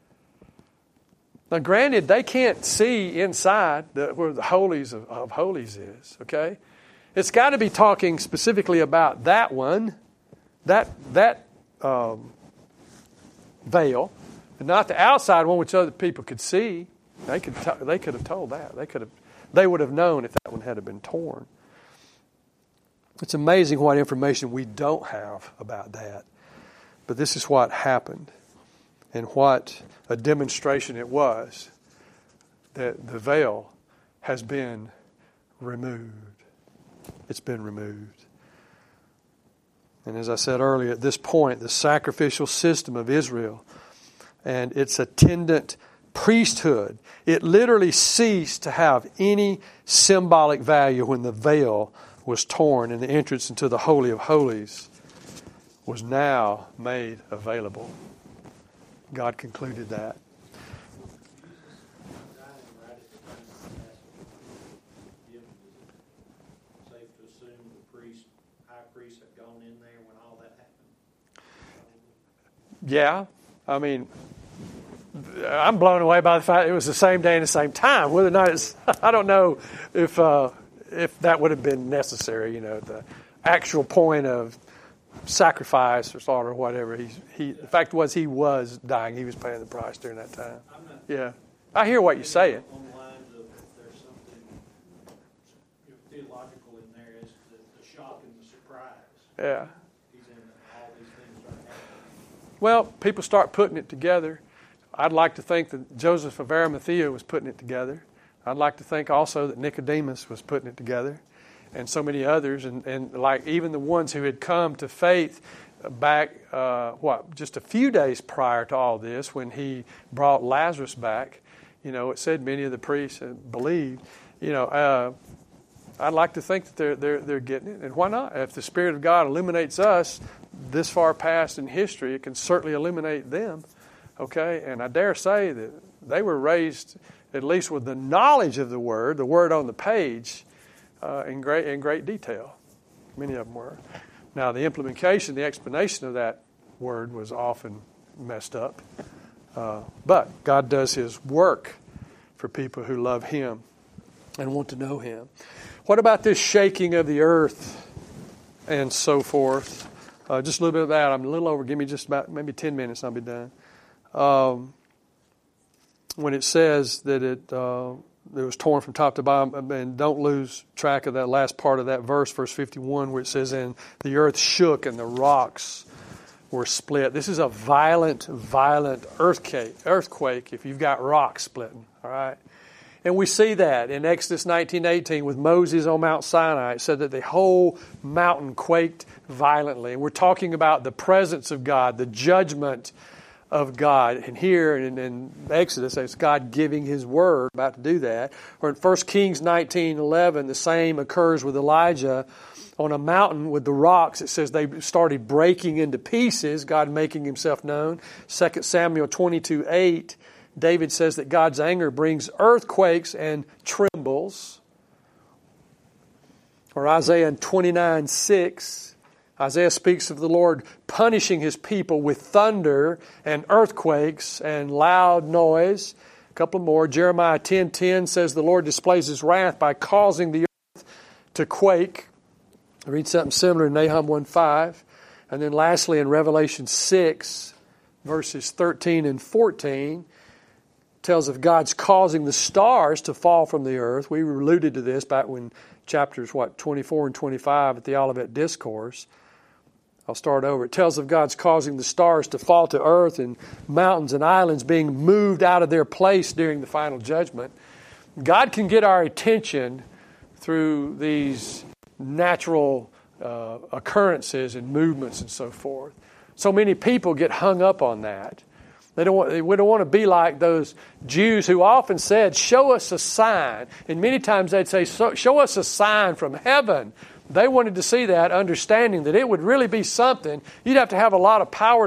S1: Now, granted, they can't see inside where the holies of holies is, okay? It's got to be talking specifically about that one, that veil, and not the outside one which other people could see. They could have told that. They would have known if that one had been torn. It's amazing what information we don't have about that. But this is what happened, and what a demonstration it was that the veil has been removed. It's been removed. And as I said earlier, at this point, the sacrificial system of Israel and its attendant priesthood, it literally ceased to have any symbolic value when the veil was torn and the entrance into the Holy of Holies was now made available. God concluded that. Yeah, I mean, I'm blown away by the fact it was the same day and the same time. Whether or not it's, I don't know if that would have been necessary. You know, the actual point of sacrifice or slaughter or whatever. The fact was he was dying. He was paying the price during that time. Yeah, I hear what you're saying.
S2: On the lines of there's something theological in there is the shock and the surprise.
S1: Yeah.
S2: All these things are happening.
S1: Well, people start putting it together. I'd like to think that Joseph of Arimathea was putting it together. I'd like to think also that Nicodemus was putting it together, and so many others, and like even the ones who had come to faith back, just a few days prior to all this, when he brought Lazarus back. You know, it said many of the priests believed. You know, I'd like to think that they're getting it, and why not? If the Spirit of God illuminates us this far past in history, it can certainly illuminate them. Okay, and I dare say that they were raised at least with the knowledge of the word on the page, in great detail. Many of them were. Now, the implementation, the explanation of that word was often messed up. But God does His work for people who love Him and want to know Him. What about this shaking of the earth and so forth? Just a little bit of that. I'm a little over. Give me just about maybe 10 minutes and I'll be done. When it says that it was torn from top to bottom. And don't lose track of that last part of that verse 51, where it says, and the earth shook and the rocks were split. This is a violent earthquake if you've got rocks splitting, all right? And we see that in Exodus 19:18 with Moses on Mount Sinai. It said that the whole mountain quaked violently. And we're talking about the presence of God, the judgment of God. And here in Exodus, it's God giving His word, about to do that. Or in 1 Kings 19:11, the same occurs with Elijah on a mountain with the rocks. It says they started breaking into pieces, God making Himself known. 2 Samuel 22:8, David says that God's anger brings earthquakes and trembles. Or Isaiah 29:6, Isaiah speaks of the Lord punishing His people with thunder and earthquakes and loud noise. A couple more. Jeremiah 10:10 says the Lord displays His wrath by causing the earth to quake. I read something similar in Nahum 1:5. And then lastly in Revelation 6, verses 13 and 14, tells of God's causing the stars to fall from the earth. We alluded to this back when chapters 24 and 25 at the Olivet Discourse. I'll start over. It tells of God's causing the stars to fall to earth and mountains and islands being moved out of their place during the final judgment. God can get our attention through these natural occurrences and movements and so forth. So many people get hung up on that. We don't want to be like those Jews who often said, show us a sign. And many times they'd say, show us a sign from heaven. They wanted to see that, understanding that it would really be something. You'd have to have a lot of power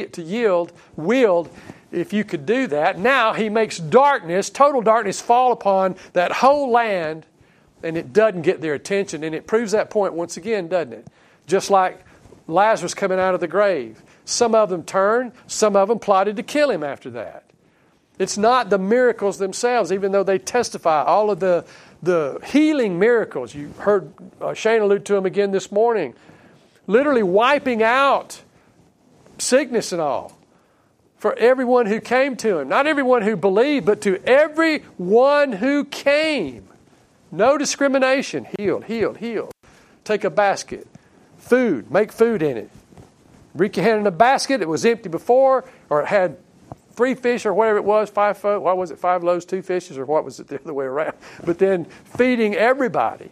S1: to wield if you could do that. Now He makes darkness, total darkness, fall upon that whole land, and it doesn't get their attention. And it proves that point once again, doesn't it? Just like Lazarus coming out of the grave. Some of them turned, some of them plotted to kill him after that. It's not the miracles themselves, even though they testify. All of the healing miracles. You heard Shane allude to them again this morning. Literally wiping out sickness and all for everyone who came to Him. Not everyone who believed, but to everyone who came. No discrimination. Healed, healed, healed. Take a basket. Food. Make food in it. Reach your hand in a basket. It was empty before, or it had 3 fish or whatever it was, 5 loaves, 2 fishes, or what was it the other way around? But then feeding everybody.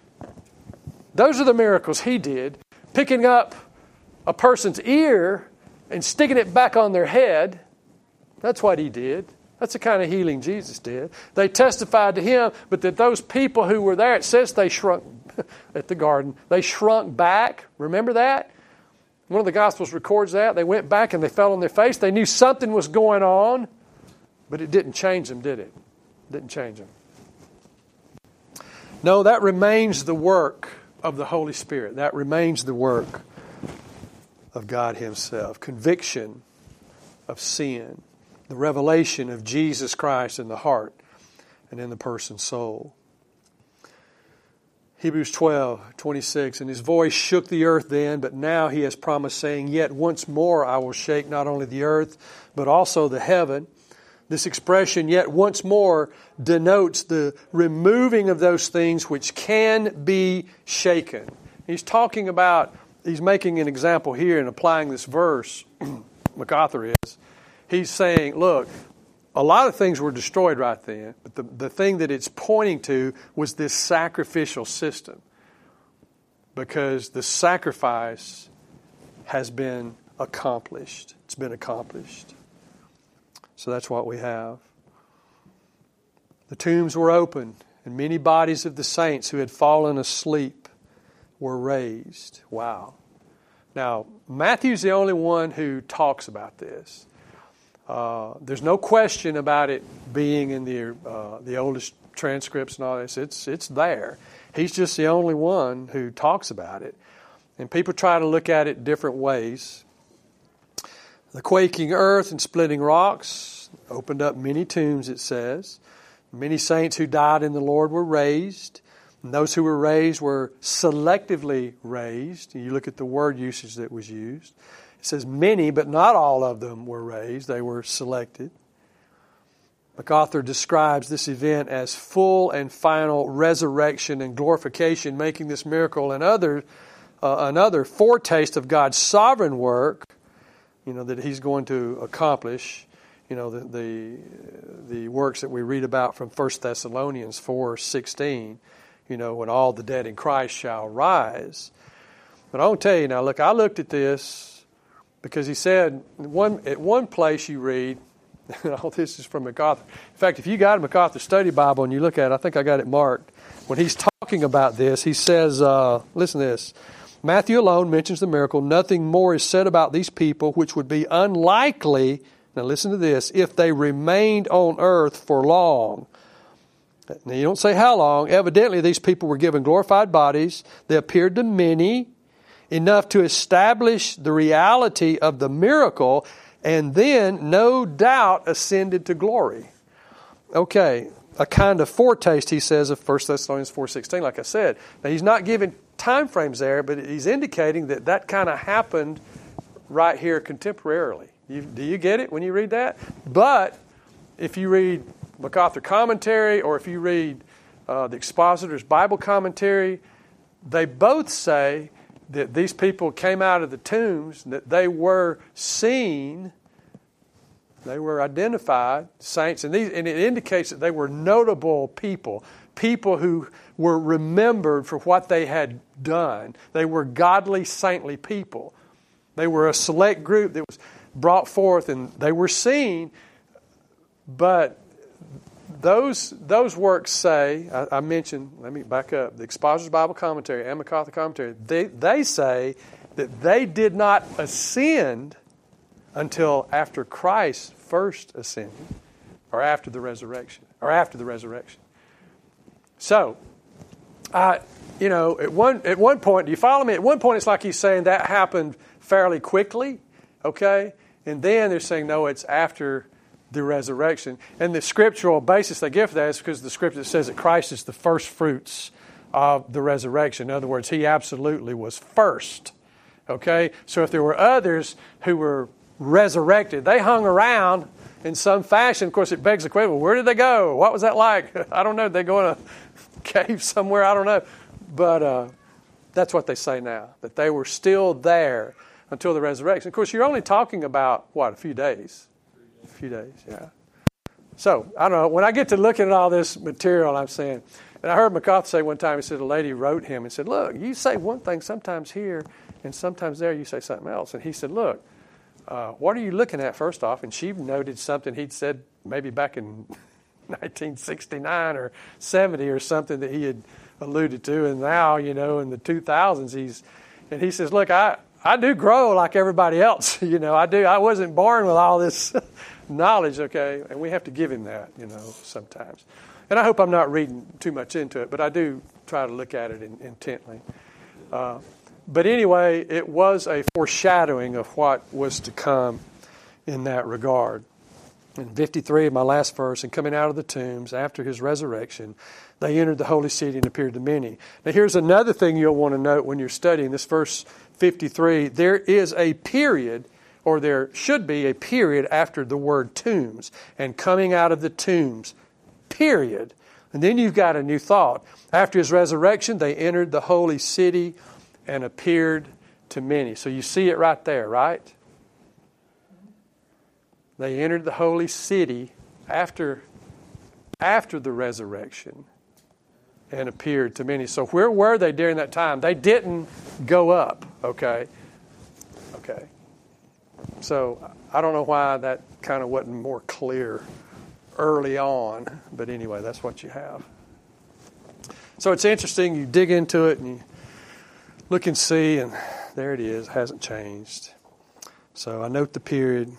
S1: Those are the miracles He did. Picking up a person's ear and sticking it back on their head. That's what He did. That's the kind of healing Jesus did. They testified to Him, but that those people who were there, it says they shrunk at the garden. They shrunk back. Remember that? One of the Gospels records that. They went back and they fell on their face. They knew something was going on, but it didn't change them, did it? It didn't change them. No, that remains the work of the Holy Spirit. That remains the work of God Himself. Conviction of sin. The revelation of Jesus Christ in the heart and in the person's soul. Hebrews 12:26, and His voice shook the earth then, but now He has promised, saying, yet once more I will shake not only the earth, but also the heaven. This expression, yet once more, denotes the removing of those things which can be shaken. He's making an example here and applying this verse, MacArthur is. He's saying, look, a lot of things were destroyed right then, but the thing that it's pointing to was this sacrificial system. Because the sacrifice has been accomplished. It's been accomplished. So that's what we have. The tombs were opened, and many bodies of the saints who had fallen asleep were raised. Wow. Now, Matthew's the only one who talks about this. There's no question about it being in the oldest transcripts and all this. It's there. He's just the only one who talks about it. And people try to look at it different ways. The quaking earth and splitting rocks opened up many tombs, it says. Many saints who died in the Lord were raised. And those who were raised were selectively raised. You look at the word usage that was used. It says many, but not all of them were raised. They were selected. MacArthur describes this event as full and final resurrection and glorification, making this miracle another foretaste of God's sovereign work, that He's going to accomplish. The works that we read about from 1 Thessalonians 4:16, when all the dead in Christ shall rise. But I want to tell you now, look, I looked at this because he said, at one place you read, all this is from MacArthur. In fact, if you got a MacArthur study Bible and you look at it, I think I got it marked. When he's talking about this, he says, listen to this. Matthew alone mentions the miracle. Nothing more is said about these people, which would be unlikely, now listen to this, if they remained on earth for long. Now you don't say how long. Evidently these people were given glorified bodies. They appeared to many, enough to establish the reality of the miracle, and then no doubt ascended to glory. Okay, a kind of foretaste, he says, of 1 Thessalonians 4:16, like I said. Now he's not giving time frames there, but he's indicating that kind of happened right here contemporarily. Do you get it when you read that? But if you read MacArthur commentary or if you read the Expositor's Bible commentary, they both say that these people came out of the tombs, that they were seen, they were identified, saints, and it indicates that they were notable people who were remembered for what they had done. They were godly, saintly people. They were a select group that was brought forth, and they were seen. But those works say, I mentioned, let me back up, the Expositor's Bible Commentary and MacArthur Commentary, they say that they did not ascend until after Christ first ascended, or after the resurrection. So, at one point, do you follow me? At one point, it's like he's saying that happened fairly quickly, okay? And then they're saying, no, it's after the resurrection. And the scriptural basis they give for that is because the scripture says that Christ is the first fruits of the resurrection. In other words, He absolutely was first, okay? So if there were others who were resurrected, they hung around in some fashion. Of course, it begs the question, well, where did they go? What was that like? I don't know. Did they go in a cave somewhere? I don't know. But that's what they say now, that they were still there until the resurrection. Of course, you're only talking about, a few days? A few days, yeah. So, I don't know. When I get to looking at all this material, I'm saying, and I heard MacArthur say one time, he said a lady wrote him and said, look, you say one thing sometimes here and sometimes there you say something else. And he said, look, what are you looking at first off? And she noted something he'd said maybe back in 1969 or 70 or something that he had alluded to. And now, in the 2000s, he says, look, I do grow like everybody else. I do. I wasn't born with all this knowledge, okay? And we have to give him that, sometimes. And I hope I'm not reading too much into it, but I do try to look at it intently. But anyway, it was a foreshadowing of what was to come in that regard. In 53, my last verse, and coming out of the tombs after His resurrection, they entered the holy city and appeared to many. Now here's another thing you'll want to note when you're studying this verse 53. There is a period, or there should be a period after the word tombs, and coming out of the tombs, period. And then you've got a new thought. After His resurrection, they entered the holy city and appeared to many. So you see it right there, right? They entered the holy city after the resurrection and appeared to many. So where were they during that time? They didn't go up, okay? Okay. So I don't know why that kind of wasn't more clear early on, but anyway, that's what you have. So it's interesting. You dig into it and you look and see, and there it is. It hasn't changed. So I note the period.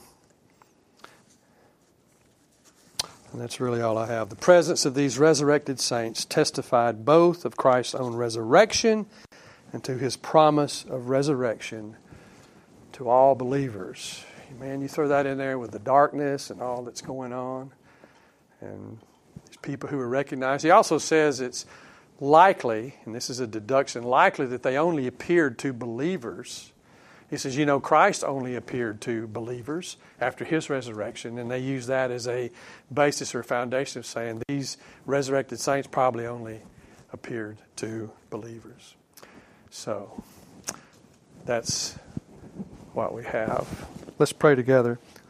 S1: And that's really all I have. The presence of these resurrected saints testified both of Christ's own resurrection and to His promise of resurrection to all believers. Man, you throw that in there with the darkness and all that's going on, and these people who are recognized. He also says it's likely, and this is a deduction, likely that they only appeared to believers. He says, Christ only appeared to believers after his resurrection, and they use that as a basis or foundation of saying these resurrected saints probably only appeared to believers. So that's what we have. Let's pray together.